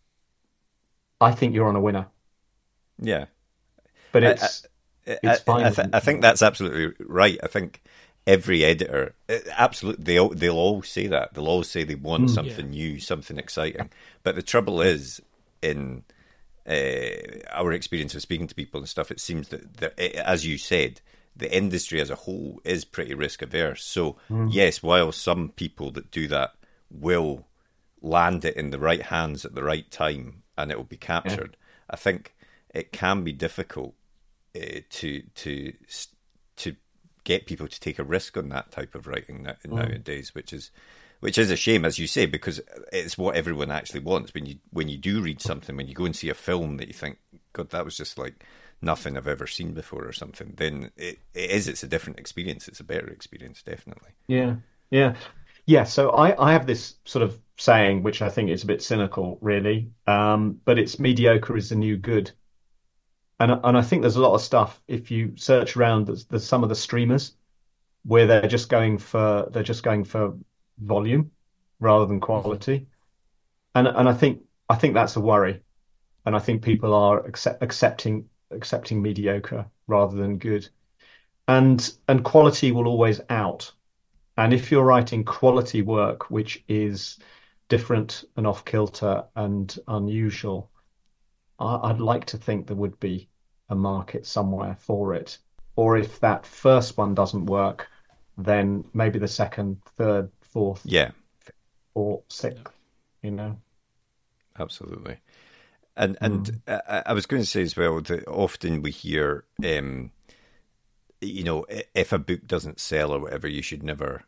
I think you're on a winner. Yeah. But it's, I, I, it's fine. I, I, th- I think that's absolutely right. I think every editor, absolutely, they'll, they'll all say that. They'll all say they want mm, something yeah. new, something exciting. But the trouble is in... Uh, our experience of speaking to people and stuff, it seems that, that it, as you said, the industry as a whole is pretty risk averse. So mm. yes, while some people that do that will land it in the right hands at the right time and it will be captured, yeah. I think it can be difficult uh, to to to get people to take a risk on that type of writing now, mm. nowadays, which is Which is a shame, as you say, because it's what everyone actually wants. When you when you do read something, when you go and see a film that you think, God, that was just like nothing I've ever seen before or something, then it, it is, it's a different experience. It's a better experience, definitely. Yeah, yeah. Yeah, so I, I have this sort of saying, which I think is a bit cynical, really, um, but it's mediocre is the new good. And and I think there's a lot of stuff if you search around. There's, there's some of the streamers where they're just going for they're just going for volume rather than Hmm. quality. And and I think I think that's a worry. And I think people are accept, accepting accepting mediocre rather than good. And and quality will always out. And if you're writing quality work, which is different and off kilter and unusual, I, I'd like to think there would be a market somewhere for it. Or if that first one doesn't work, then maybe the second, third, fourth, Yeah, or Yeah. sixth, you know. absolutely. And and Mm. I, I was going to say as well that often we hear, um, you know, if a book doesn't sell or whatever, you should never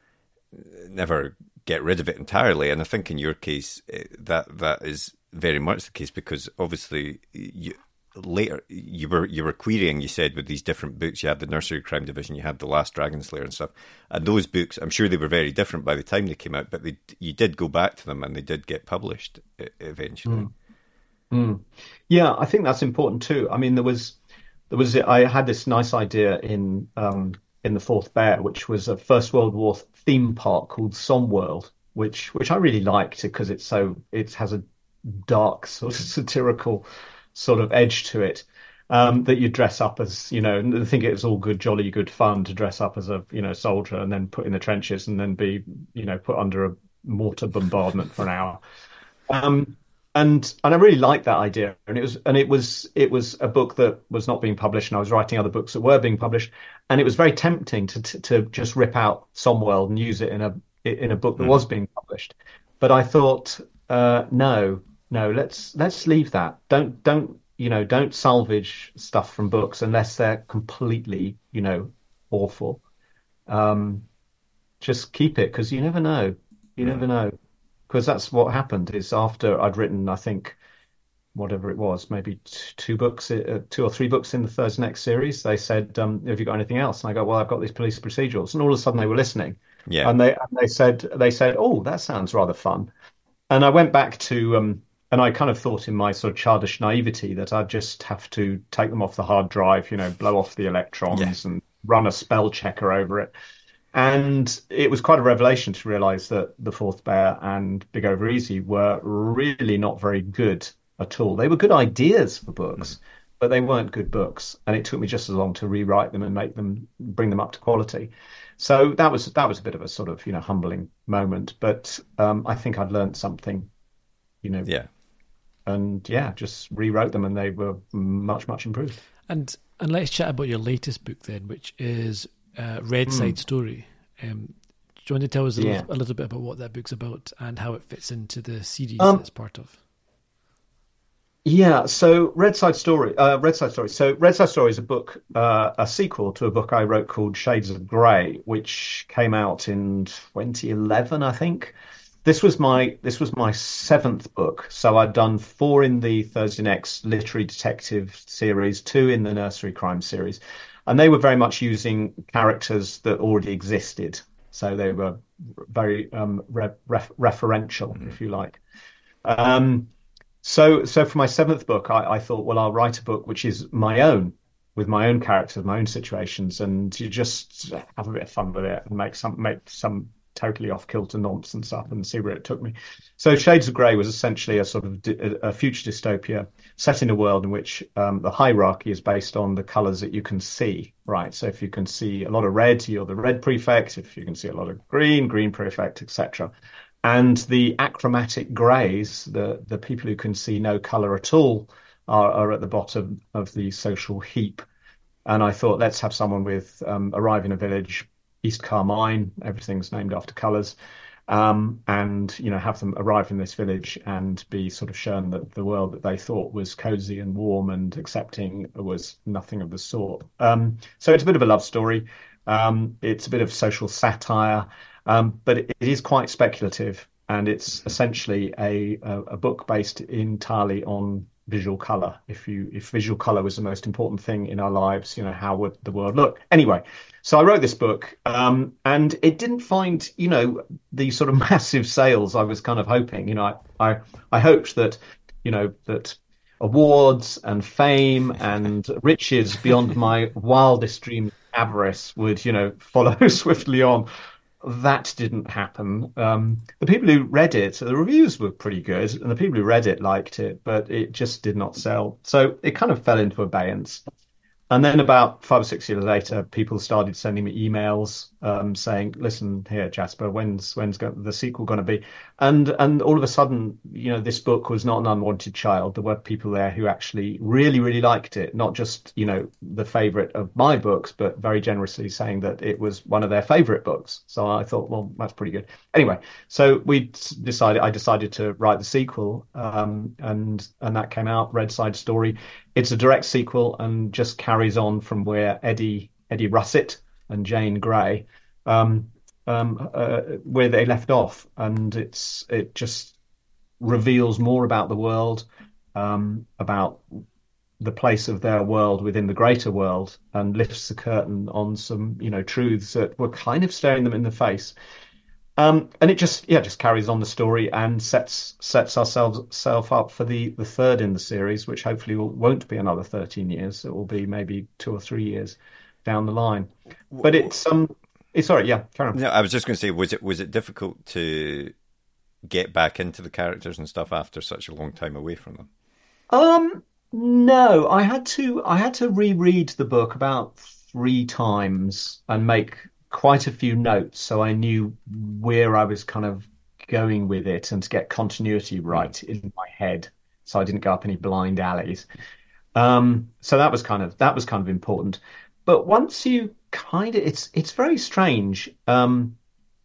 never get rid of it entirely. And I think in your case, eh, that that is very much the case because obviously you, later you were you were querying. You said with these different books, you had the Nursery Crime Division, you had the Last Dragon Slayer and stuff. And those books, I'm sure they were very different by the time they came out, but they you did go back to them and they did get published e- eventually. Mm. Mm. Yeah, I think that's important too. I mean, there was there was I had this nice idea in um in the Fourth Bear, which was a First World War theme park called Somworld, which which I really liked because it's so it has a dark sort of satirical sort of edge to it. Um, that you dress up as, you know, and I think it was all good, jolly good fun to dress up as a, you know, soldier and then put in the trenches and then be, you know, put under a mortar bombardment for an hour. Um, and and I really liked that idea. And it was and it was it was a book that was not being published, and I was writing other books that were being published, and it was very tempting to to, to just rip out Somworld and use it in a in a book that Hmm. was being published. But I thought, uh, no, no, let's let's leave that. Don't don't you know don't salvage stuff from books unless they're completely you know awful. Um, just keep it because you never know. You Hmm. never know. Because that's what happened is after I'd written, I think, whatever it was, maybe t- two books, uh, two or three books in the Thursday Next series, they said, um, have you got anything else? And I go, well, I've got these police procedurals. And all of a sudden they were listening. Yeah. And they and they said they said, oh, that sounds rather fun. And I went back to um and I kind of thought in my sort of childish naivety that I'd just have to take them off the hard drive, you know, blow off the Yeah. electrons and run a spell checker over it. And it was quite a revelation to realize that The Fourth Bear and Big Over Easy were really not very good at all. They were good ideas for Hmm. books, but they weren't good books. And it took me just as long to rewrite them and make them bring them up to quality. So that was that was a bit of a sort of, you know, humbling moment. But um, I think I'd learned something, you know, Yeah. and yeah, just rewrote them and they were much, much improved. And and let's chat about your latest book then, which is uh, Red Side Mm, Story. Um, do you want to tell us a yeah. little, a little bit about what that book's about and how it fits into the series that Um, it's part of? Yeah, so Red Side Story, uh, Red Side Story. So Red Side Story is a book, uh, a sequel to a book I wrote called Shades of Grey, which came out in twenty eleven, I think. This was my this was my seventh book. So I'd done four in the Thursday Next literary detective series, two in the nursery crime series, and they were very much using characters that already existed. So they were very um, re ref referential, Hmm. if you like. Um, so, so for my seventh book, I, I thought, well, I'll write a book which is my own, with my own characters, my own situations, and you just have a bit of fun with it and make some make some totally off kilter nonsense up and see where it took me. So, Shades of Grey was essentially a sort of di a future dystopia set in a world in which um, the hierarchy is based on the colours that you can see, right? So, if you can see a lot of red, you're the red prefect. If you can see a lot of green, green prefect, et cetera. And the achromatic greys, the, the people who can see no color at all, are, are at the bottom of the social heap. And I thought, let's have someone with um, arrive in a village, East Carmine, everything's named after colors, um, and you know have them arrive in this village and be sort of shown that the world that they thought was cozy and warm and accepting was nothing of the sort. Um, so it's a bit of a love story. Um, it's a bit of social satire, um, but it, it is quite speculative, and it's essentially a, a, a book based entirely on visual color. If you if visual color was the most important thing in our lives, you know, how would the world look? Anyway, so I wrote this book, um, and it didn't find, you know, the sort of massive sales I was kind of hoping. You know, I I, I hoped that, you know, that awards and fame and riches beyond my wildest dream avarice would, you know, follow swiftly on. That didn't happen. Um, the people who read it, the reviews were pretty good, and the people who read it liked it, but it just did not sell. So it kind of fell into abeyance. And then about five or six years later, people started sending me emails um, saying, "Listen here, Jasper, when's when's go- the sequel going to be?" And and all of a sudden, you know, this book was not an unwanted child. There were people there who actually really, really liked it. Not just, you know, the favorite of my books, but very generously saying that it was one of their favorite books. So I thought, well, that's pretty good. Anyway, so we decided. I decided to write the sequel, um, and and that came out. Red Side Story. It's a direct sequel and just carries on from where Eddie Eddie Russett and Jane Grey, um, um, uh, where they left off, and it's it just reveals more about the world, um, about the place of their world within the greater world, and lifts the curtain on some, you know, truths that were kind of staring them in the face. Um, and it just, yeah, just carries on the story and sets sets ourselves self up for the the third in the series, which hopefully will, won't be another thirteen years. It will be maybe two or three years down the line. But it's um, it's sorry, yeah, carry on. No, I was just going to say, was it was it difficult to get back into the characters and stuff after such a long time away from them? Um, no, I had to I had to reread the book about three times and make quite a few notes so I knew where I was kind of going with it and to get continuity right in my head, so I didn't go up any blind alleys. Um, so that was kind of that was kind of important. But once you kind of, it's it's very strange. Um,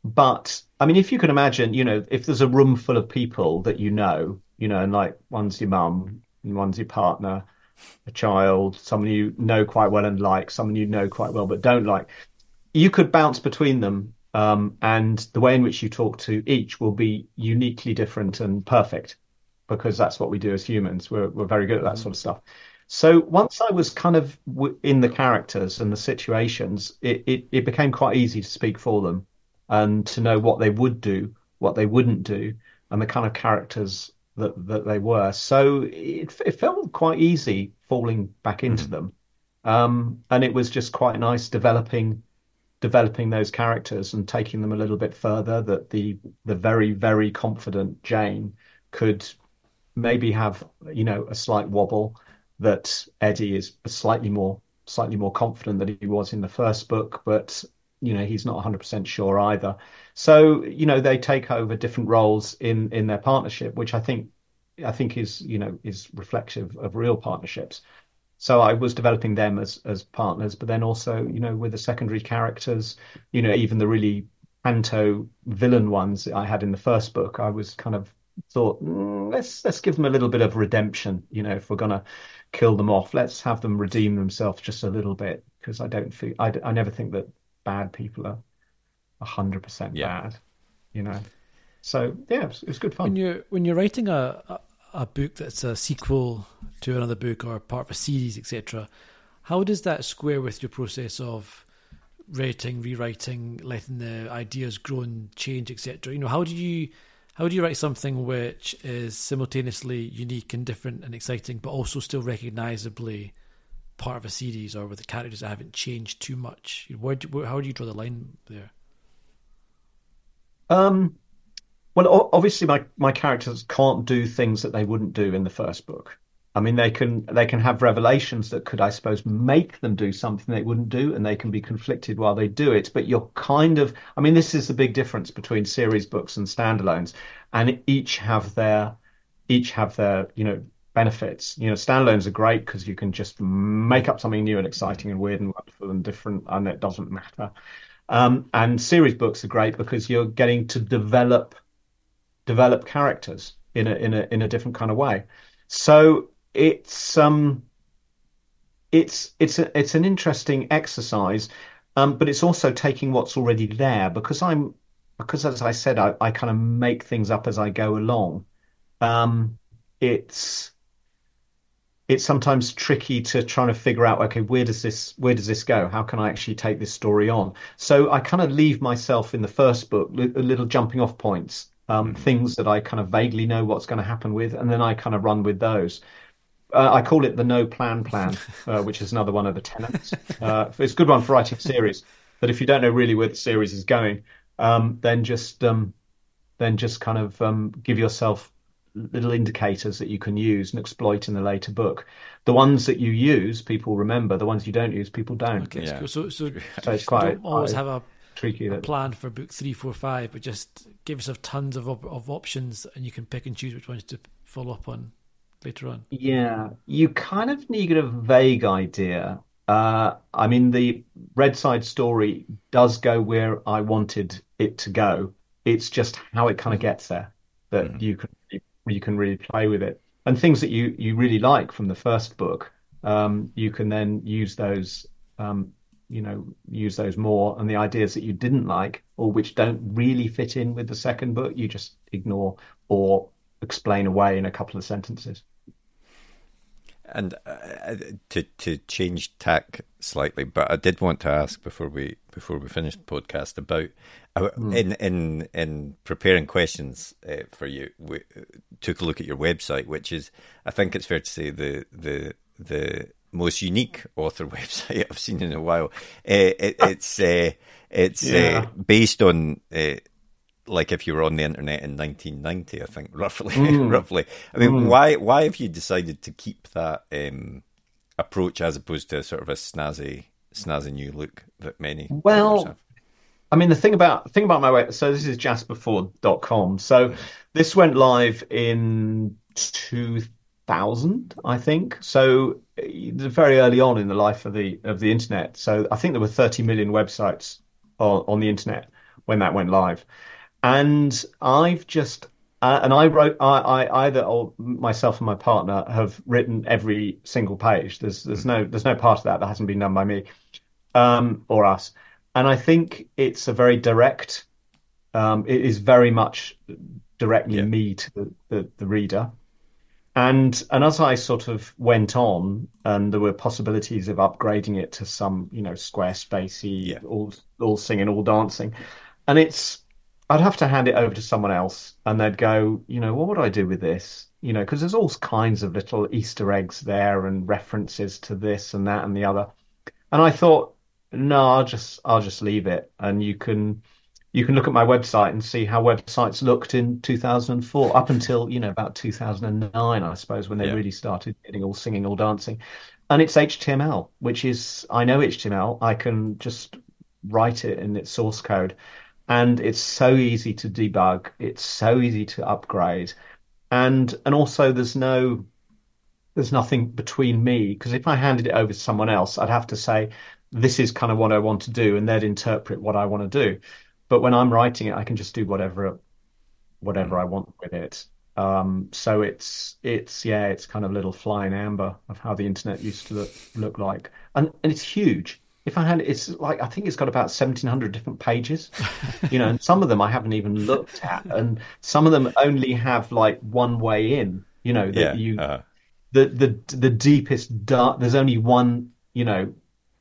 but I mean, if you can imagine, you know, if there's a room full of people that you know, you know, and like one's your mum, and one's your partner, a child, someone you know quite well and like, someone you know quite well but don't like, you could bounce between them, um, and the way in which you talk to each will be uniquely different and perfect, because that's what we do as humans. We're we're very good at that sort of stuff. So once I was kind of w in the characters and the situations, it, it it became quite easy to speak for them and to know what they would do, what they wouldn't do, and the kind of characters that that they were. So it it felt quite easy falling back into Mm-hmm. them, um, and it was just quite nice developing developing those characters and taking them a little bit further, that the the very, very confident Jane could maybe have, you know, a slight wobble, that Eddie is slightly more slightly more confident than he was in the first book, but you know, he's not one hundred percent sure either. So, you know, they take over different roles in in their partnership, which I think I think is, you know, is reflective of real partnerships. So I was developing them as as partners, but then also, you know, with the secondary characters, you know, even the really panto villain ones that I had in the first book, I was kind of thought, mm, let's let's give them a little bit of redemption. You know, if we're gonna kill them off, let's have them redeem themselves just a little bit, because I don't feel I, I never think that bad people are a hundred percent Yeah. bad. You know, so yeah, it was, it was good When fun. you're when you're writing a, a a book that's a sequel to another book or part of a series, et cetera, how does that square with your process of writing, rewriting, letting the ideas grow and change, et cetera? You know, how do you how do you write something which is simultaneously unique and different and exciting, but also still recognisably part of a series, or with the characters that haven't changed too much? Where do, where, how do you draw the line there? Um, well, o- obviously, my my characters can't do things that they wouldn't do in the first book. I mean, they can they can have revelations that could, I suppose, make them do something they wouldn't do, and they can be conflicted while they do it. But you're kind of, I mean, this is the big difference between series books and standalones, and each have their each have their, you know, benefits. You know, standalones are great because you can just make up something new and exciting and weird and wonderful and different, and it doesn't matter. Um, and series books are great because you're getting to develop develop characters in a in a in a different kind of way. So it's um it's it's a, it's an interesting exercise, um, but it's also taking what's already there, because I'm because as I said, I, I kind of make things up as I go along. Um, it's it's sometimes tricky to try to figure out, okay, where does this where does this go? How can I actually take this story on? So I kind of leave myself in the first book li- little jumping off points, um, things that I kind of vaguely know what's going to happen with, and then I kind of run with those. Uh, I call it the no plan plan, uh, which is another one of the tenets. Uh, it's a good one for writing series. But if you don't know really where the series is going, um, then just um, then just kind of um, give yourself little indicators that you can use and exploit in the later book. The ones that you use, people remember. The ones you don't use, people don't. Okay, Yeah. cool. So, so, So it's you quite, don't always quite have a, tricky. a That, plan for book three, four, five, but just give yourself tons of op- of options, and you can pick and choose which ones to follow up on later on. yeah, you kind of need a vague idea. Uh, I mean, the Red Side story does go where I wanted it to go. It's just how it kind of gets there that you can you can really play with it. And things that you you really like from the first book, um, you can then use those, um, you know, use those more. And the ideas that you didn't like or which don't really fit in with the second book, you just ignore or explain away in a couple of sentences. And uh, to to change tack slightly, but I did want to ask before we before we finish the podcast about uh, mm. in in in preparing questions uh, for you. We took a look at your website, which is, I think it's fair to say, the the the most unique author website I've seen in a while. Uh, it, it's uh, it's yeah. uh, based on. Uh, Like if you were on the internet in nineteen ninety, I think roughly, mm. roughly. I mean, mm. why why have you decided to keep that um, approach as opposed to sort of a snazzy, snazzy new look that many well, have? I mean, the thing about the thing about my website. So this is jasper ford dot com. So mm. this went live in two thousand, I think. So very early on in the life of the of the internet. So I think there were thirty million websites on, on the internet when that went live. And I've just, uh, and I wrote, I, I either or myself and my partner have written every single page. There's, there's no, there's no part of that that hasn't been done by me, um, or us. And I think it's a very direct, um, it is very much directly yeah. me to the, the, the reader. And, and as I sort of went on, and there were possibilities of upgrading it to some, you know, Squarespacey, yeah. all, all singing, all dancing. And it's, I'd have to hand it over to someone else and they'd go, you know, what would I do with this? You know, because there's all kinds of little Easter eggs there and references to this and that and the other. And I thought, no, I'll just I'll just leave it. And you can you can look at my website and see how websites looked in two thousand four up until, you know, about two thousand nine, I suppose, when they yeah. really started getting all singing, all dancing. And it's H T M L, which is, I know H T M L. I can just write it in its source code. And it's so easy to debug. It's so easy to upgrade. And and also there's no, there's nothing between me. Because if I handed it over to someone else, I'd have to say, this is kind of what I want to do. And they'd interpret what I want to do. But when I'm writing it, I can just do whatever, whatever I want with it. Um, so it's, it's yeah, it's kind of little flying amber of how the internet used to look, look like. And, and it's huge. If I had, it's like, I think it's got about seventeen hundred different pages, you know, and some of them I haven't even looked at, and some of them only have like one way in, you know, that yeah, you, uh-huh. the, the, the deepest dark, there's only one, you know,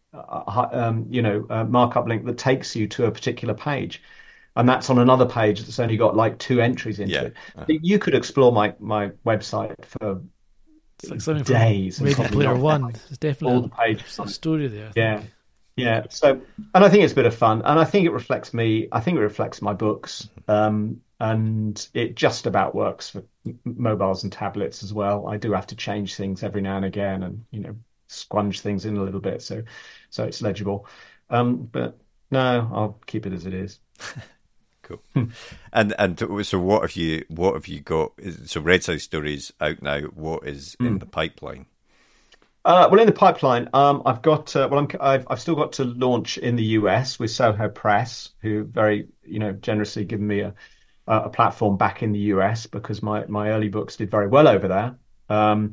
uh, um, you know, uh, markup link that takes you to a particular page. And that's on another page that's only got like two entries into yeah. it. Uh-huh. You could explore my, my website for it's like days. Ready Player One. It's definitely all the pages. A story there. Yeah. Yeah, so, and I think it's a bit of fun, and I think it reflects me. I think it reflects my books, um, and it just about works for m- mobiles and tablets as well. I do have to change things every now and again, and you know, squunge things in a little bit, so so it's legible. Um, but no, I'll keep it as it is. Cool. and and so, what have you what have you got? So, Red Side Stories out now. What is mm. in the pipeline? Uh, well, in the pipeline, um, I've got uh, well, I'm, I've I've still got to launch in the U S with Soho Press, who very you know generously given me a a platform back in the U S because my, my early books did very well over there. Um,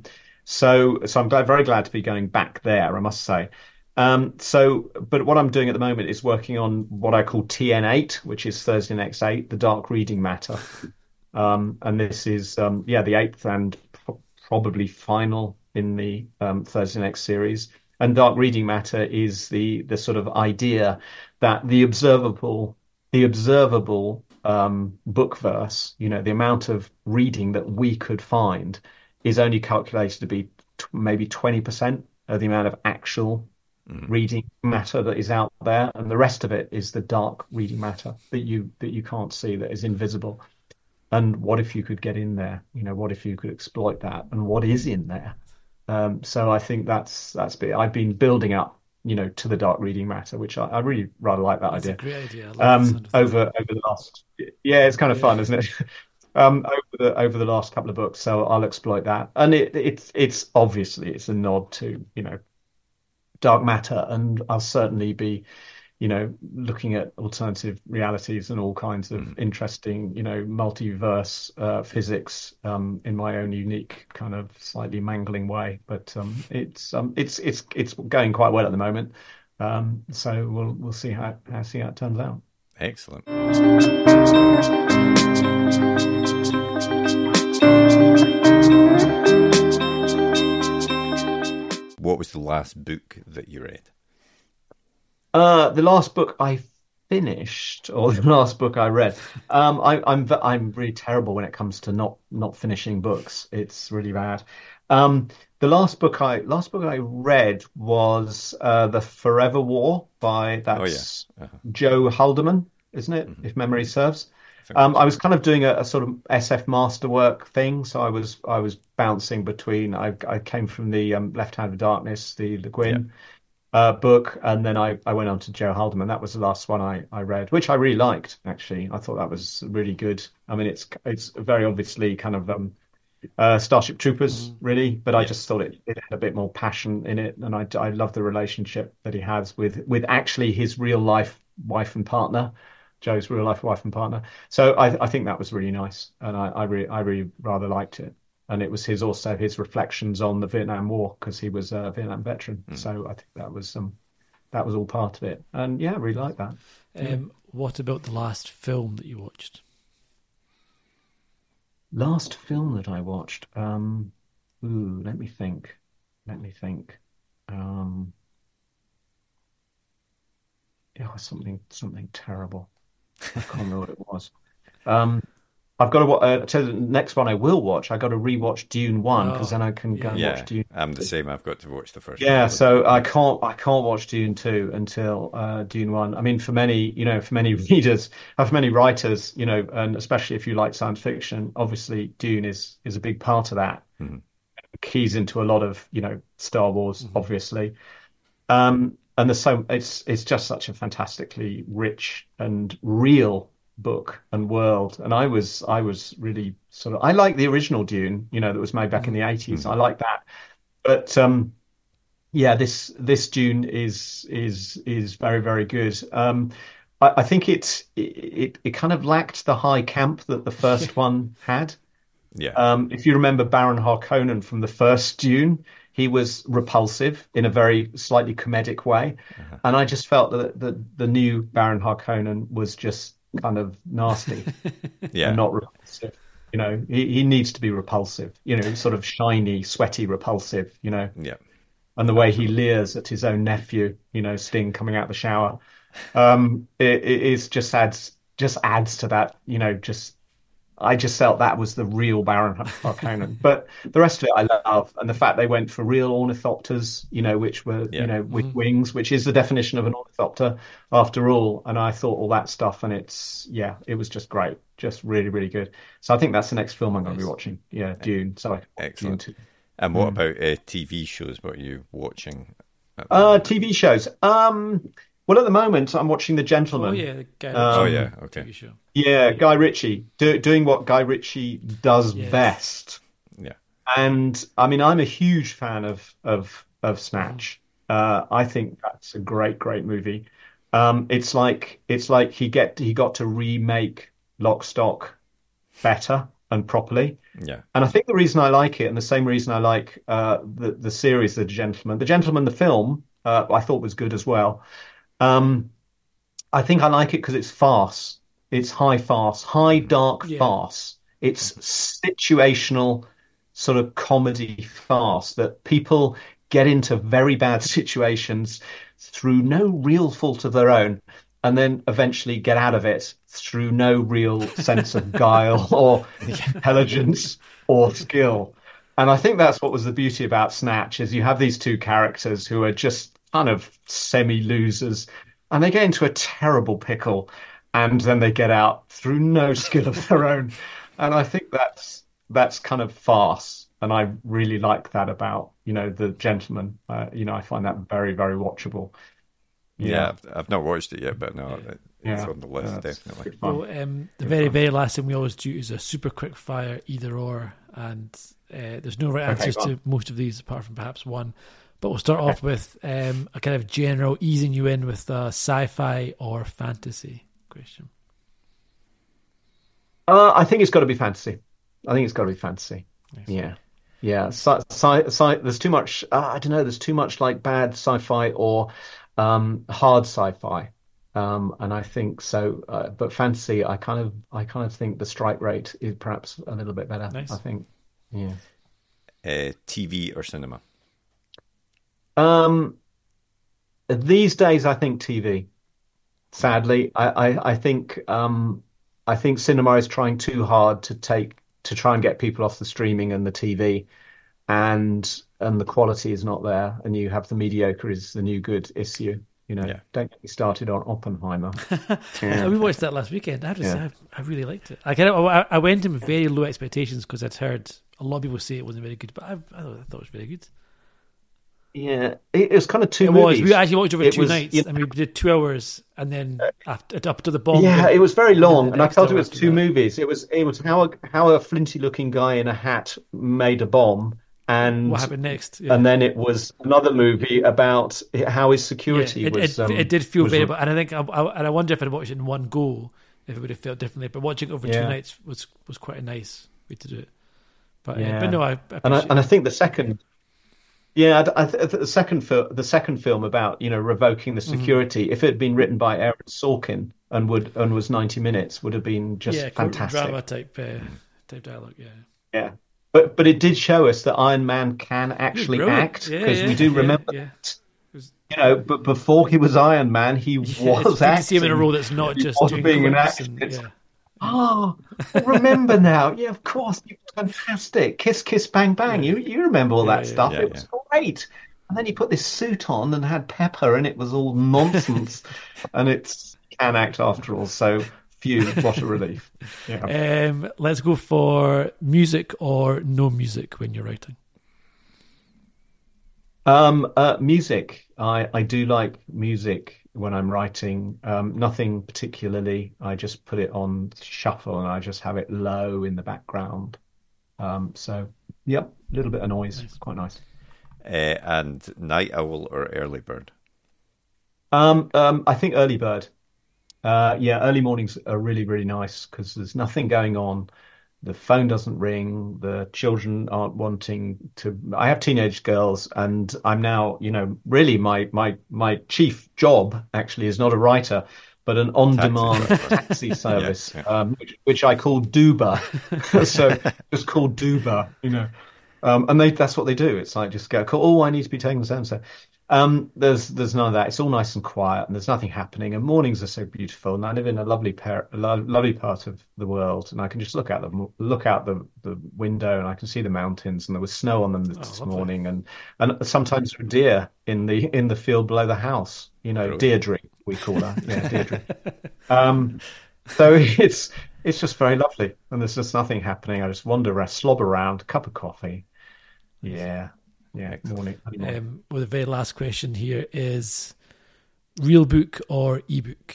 so so I'm glad, very glad to be going back there, I must say. Um, so, but what I'm doing at the moment is working on what I call T N eight, which is Thursday Next eight, the Dark Reading Matter, um, and this is um, yeah the eighth and probably final in the um, Thursday Next series. And dark reading matter is the the sort of idea that the observable the observable um, book verse, you know, the amount of reading that we could find is only calculated to be t- maybe twenty percent of the amount of actual mm. reading matter that is out there, and the rest of it is the dark reading matter that you that you can't see, that is invisible. And what if you could get in there? You know, what if you could exploit that? And what is in there? Um, so I think that's that's been, I've been building up, you know, to the dark reading matter, which I, I really rather like that that's idea. A great idea. I like um, of over over the last, yeah, it's kind of yeah. fun, isn't it? um, over the over the last couple of books, so I'll exploit that, and it it's it's obviously it's a nod to, you know, dark matter, and I'll certainly be, you know, looking at alternative realities and all kinds of mm. interesting, you know, multiverse uh, physics um, in my own unique kind of slightly mangling way. But um, it's um, it's it's it's going quite well at the moment. Um, so we'll we'll see how how see how it turns out. Excellent. What was the last book that you read? Uh, the last book I finished, or the last book I read, um, I, I'm I'm really terrible when it comes to not not finishing books. It's really bad. Um, the last book I last book I read was uh, The Forever War by that's oh, yeah. uh-huh. Joe Haldeman, isn't it? Mm-hmm. If memory serves. I, um, I was kind of doing a, a sort of S F masterwork thing, so I was I was bouncing between. I I came from the um, Left Hand of Darkness, the Le Guin. Yeah. Uh, book, and then I, I went on to Joe Haldeman. That was the last one I, I read, which I really liked, actually. I thought that was really good. I mean, it's it's very obviously kind of um, uh, Starship Troopers, really, but yeah. I just thought it, it had a bit more passion in it, and I, I love the relationship that he has with, with actually his real life wife and partner, Joe's real life wife and partner. So I, I think that was really nice, and I, I, really, I really rather liked it. And it was his also his reflections on the Vietnam War, because he was a Vietnam veteran. Mm. So I think that was um, that was all part of it. And yeah, I really like that. Um, yeah. What about the last film that you watched? Last film that I watched? Um, ooh, let me think. Let me think. Um, it was something something terrible. I can't remember what it was. Um, I've got to uh, tell you the next one I will watch. I got to rewatch Dune one, because oh, then I can go and yeah, watch Dune. I'm the same. I've got to watch the first. Yeah, one. so I can't I can't watch Dune two until uh, Dune one. I mean, for many you know for many readers, uh, for many writers, you know, and especially if you like science fiction, obviously Dune is is a big part of that. Mm-hmm. Keys into a lot of you know Star Wars, mm-hmm. obviously. Um, and there's so it's it's just such a fantastically rich and real book and world, and I was I was really sort of I like the original Dune, you know, that was made back in the eighties. Mm-hmm. I like that, but um, yeah, this this Dune is is is very very good. Um, I, I think it, it it kind of lacked the high camp that the first one had. Yeah. Um, if you remember Baron Harkonnen from the first Dune, he was repulsive in a very slightly comedic way, uh-huh. and I just felt that the the new Baron Harkonnen was just kind of nasty yeah. and not repulsive. You know, he, he needs to be repulsive, you know, sort of shiny, sweaty, repulsive, you know. Yeah. And the way Absolutely. he leers at his own nephew, you know, Sting coming out of the shower, um, it, it is just adds just adds to that, you know, just I just felt that was the real Baron Harkonnen. But the rest of it I love, and the fact they went for real ornithopters, you know, which were, yeah. you know, with mm-hmm. wings, which is the definition of an ornithopter after all. And I thought all that stuff, and it's, yeah, it was just great. Just really, really good. So I think that's the next film I'm going to be watching. Yeah, Dune. So Excellent. Dune two. And what mm. about uh, T V shows? What are you watching? Uh, T V shows. Um, well, at the moment, I'm watching The Gentleman. Oh, yeah. Guy um, oh, yeah. Okay. T V show. Yeah, Guy Ritchie. Do, doing what Guy Ritchie does yes. best. Yeah. And, I mean, I'm a huge fan of of, of Snatch. Uh, I think that's a great, great movie. Um, it's like it's like he get he got to remake Lock, Stock better and properly. Yeah. And I think the reason I like it, and the same reason I like uh, the, the series The Gentleman, The Gentleman, the film, uh, I thought was good as well. Um, I think I like it because it's farce. It's high farce, high dark yeah. farce. It's situational sort of comedy farce that people get into very bad situations through no real fault of their own, and then eventually get out of it through no real sense of guile or intelligence or skill. And I think that's what was the beauty about Snatch, is you have these two characters who are just kind of semi-losers, and they get into a terrible pickle, and then they get out through no skill of their own. And I think that's that's kind of farce, and I really like that about, you know, The Gentleman. Uh, you know, I find that very, very watchable. Yeah, Yeah, I've, I've not watched it yet, but no, Yeah. it- it's Yeah. on the list, Yeah, it's definitely. good fun. Well, um, the Good very, fun. very last thing we always do is a super quick fire either or, and uh, there's no right Okay, answers go on. to most of these apart from perhaps one. But we'll start off with um, a kind of general easing you in with a sci-fi or fantasy question. Uh, I think it's got to be fantasy. I think it's got to be fantasy. Nice. Yeah, yeah. Sci- sci- sci- there's too much. Uh, I don't know. There's too much like bad sci-fi or um, hard sci-fi, um, and I think so. Uh, but fantasy, I kind of, I kind of think the strike rate is perhaps a little bit better. Nice. I think. Yeah. Uh, T V or cinema? Um, these days, I think T V. Sadly, I, I, I think um, I think cinema is trying too hard to take to try and get people off the streaming and the T V, and and the quality is not there. And you have the mediocre is the new good issue. You know, Yeah. don't get me started on Oppenheimer. Uh, we watched that last weekend. I, have to say, Yeah. I, I really liked it. I kind of, I, I went in with very low expectations because I'd heard a lot of people say it wasn't very good, but I, I, thought, I thought it was very good. Yeah, it, it was kind of two It movies. was. We actually watched over It two was, nights, you know, and we did two hours, and then after, up to the bomb. Yeah, then it was very we did long, the and I next felt it hour was after two that. movies. It was it was how a how a flinty looking guy in a hat made a bomb, and What happened next? Yeah. and then it was another movie about how his Yeah, security it, was. it, um, it did feel was- very, and I think, I, I, and I wonder if I'd watched it in one go, if it would have felt differently. But watching it over two Yeah. nights was was quite a nice way to do it. But, uh, Yeah. but no, I, I and I appreciate and I it. think the second, yeah, I, I th- the second film, the second film about you know revoking the Mm-hmm. security, if it had been written by Aaron Sorkin and would and was ninety minutes, would have been just yeah, court fantastic. drama type uh, type dialogue. Yeah, Yeah. But but it did show us that Iron Man can actually brilliant. act, Yeah, because yeah, we do yeah, remember yeah. that. was- You know, but before he was Iron Man, he Yeah, was it's good to see him in a acting. role that's not He just was doing being an quips actor. and, It's, yeah. oh, I remember now. Yeah, of course. It was fantastic. Kiss, kiss, bang, bang. Yeah. You you remember all Yeah, that yeah, stuff. yeah, It was great. And then he put this suit on and had pepper, and it was all nonsense. And it's can act after all. So, phew, what a relief. Yeah. Um, let's go for music or no music when you're writing. Um, uh, music. I, I do like music when I'm writing. Um, nothing particularly. I just put it on shuffle and I just have it low in the background. Um, so, yep, a little bit of noise. It's quite nice. Uh, and night owl or early bird? Um, um, I think early bird. Uh, yeah, early mornings are really, really nice because there's nothing going on. The phone doesn't ring. The children aren't wanting to. I have teenage girls, and I'm now, you know, really my my my chief job actually is not a writer, but an on-demand taxi service, yeah. um, which, which I call Duber. So just called Duber, you know. Um, and they that's what they do. It's like just go, oh, I need to be taking so and so. Um, there's there's none of that. It's all nice and quiet, and there's nothing happening. And mornings are so beautiful. And I live in a lovely par- a lo- lovely part of the world, and I can just look out the look out the, the window, and I can see the mountains. And there was snow on them this Oh, lovely. morning, and and sometimes there are deer in the in the field below the house. You know, Brilliant. Deirdre we call her. Yeah, Deirdre. um, so it's it's just very lovely, and there's just nothing happening. I just wander around, slob around, cup of coffee. Yeah. Yeah, morning. early morning. Um, well, the very last question here is real book or ebook?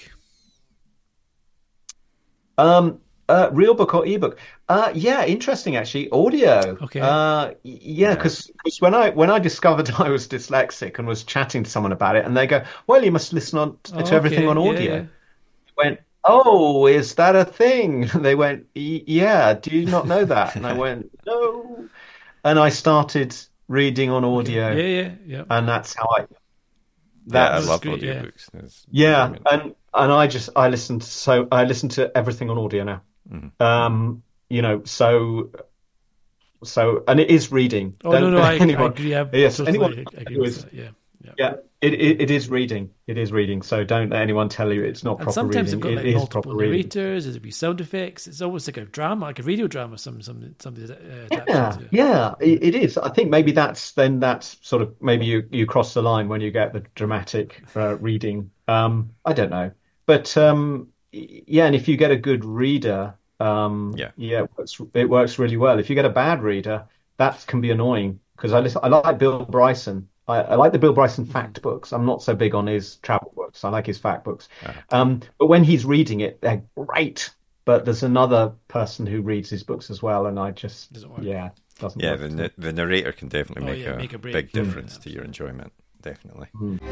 Um, uh, real book or ebook? Uh, yeah, interesting actually. Audio. Okay. Uh, y- yeah, because when I when I discovered I was dyslexic and was chatting to someone about it, and they go, "Well, you must listen on to Oh, everything okay. on Yeah, audio." yeah. I went, "Oh, is that a thing?" And they went, "Y- "Yeah, do you not know that?" And I went, "No." And I started reading on audio, Yeah, yeah, yeah. and that's how I. Yeah, I That's love great, yeah. audiobooks. It's Yeah, brilliant. and and I just I listen to so I listen to everything on audio now. Mhm. Um, you know, so So, and it is reading. Oh, Don't no, no, let I, anyone, I agree. I yes, totally anyone agree who with is, that. Yeah, yeah. yeah, it, it it is reading. It is reading. So don't let anyone tell you it's not And proper sometimes reading. they've got It like is multiple proper reading. narrators. There'll be sound effects. It's almost like a drama, like a radio drama. Some some somebody's uh, adapting Yeah, to. yeah, it, it is. I think maybe that's then that's sort of maybe you you cross the line when you get the dramatic uh, reading. Um, I don't know, but um, y- yeah, and if you get a good reader, um, Yeah. yeah, it works, it works really well. If you get a bad reader, that can be annoying because I listen, I like Bill Bryson. I, I like the Bill Bryson fact books. I'm not so big on his travel books. I like his fact books. Um, but when he's reading it, they're great. But there's another person who reads his books as well, and I just Doesn't work. yeah, doesn't Yeah, work. the at all. na- the narrator can definitely Oh, make, yeah, a make a break. big Mm. difference to your enjoyment. Definitely.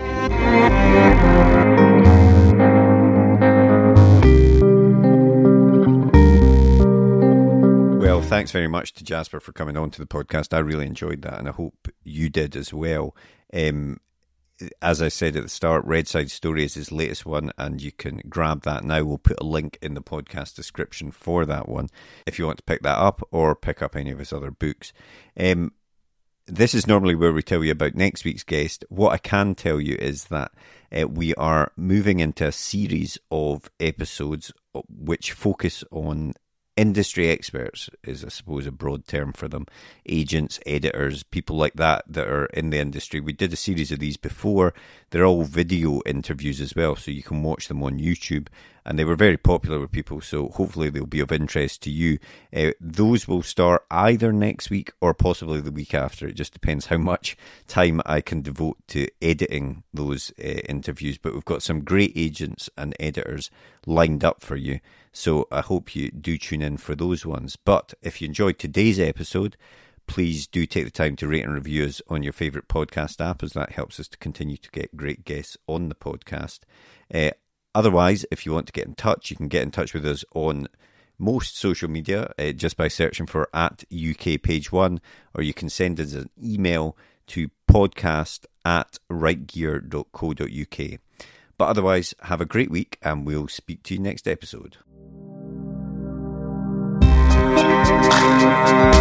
Well, thanks very much to Jasper for coming on to the podcast. I really enjoyed that, and I hope you did as well. Um, as I said at the start, Red Side Story is his latest one, and you can grab that now. We'll put a link in the podcast description for that one if you want to pick that up or pick up any of his other books. Um, this is normally where we tell you about next week's guest. What I can tell you is that uh, we are moving into a series of episodes which focus on industry experts, is I suppose a broad term for them, agents, editors, people like that that are in the industry. We did a series of these before. They're all video interviews as well, so you can watch them on YouTube, and they were very popular with people, so hopefully they'll be of interest to you. Uh, those will start either next week or possibly the week after. It just depends how much time I can devote to editing those uh, interviews, but we've got some great agents and editors lined up for you. So I hope you do tune in for those ones. But if you enjoyed today's episode, please do take the time to rate and review us on your favourite podcast app, as that helps us to continue to get great guests on the podcast. Uh, otherwise, if you want to get in touch, you can get in touch with us on most social media uh, just by searching for at U K Page One, or you can send us an email to podcast at rightgear dot co dot uk. But otherwise, have a great week, and we'll speak to you next episode. Thank you.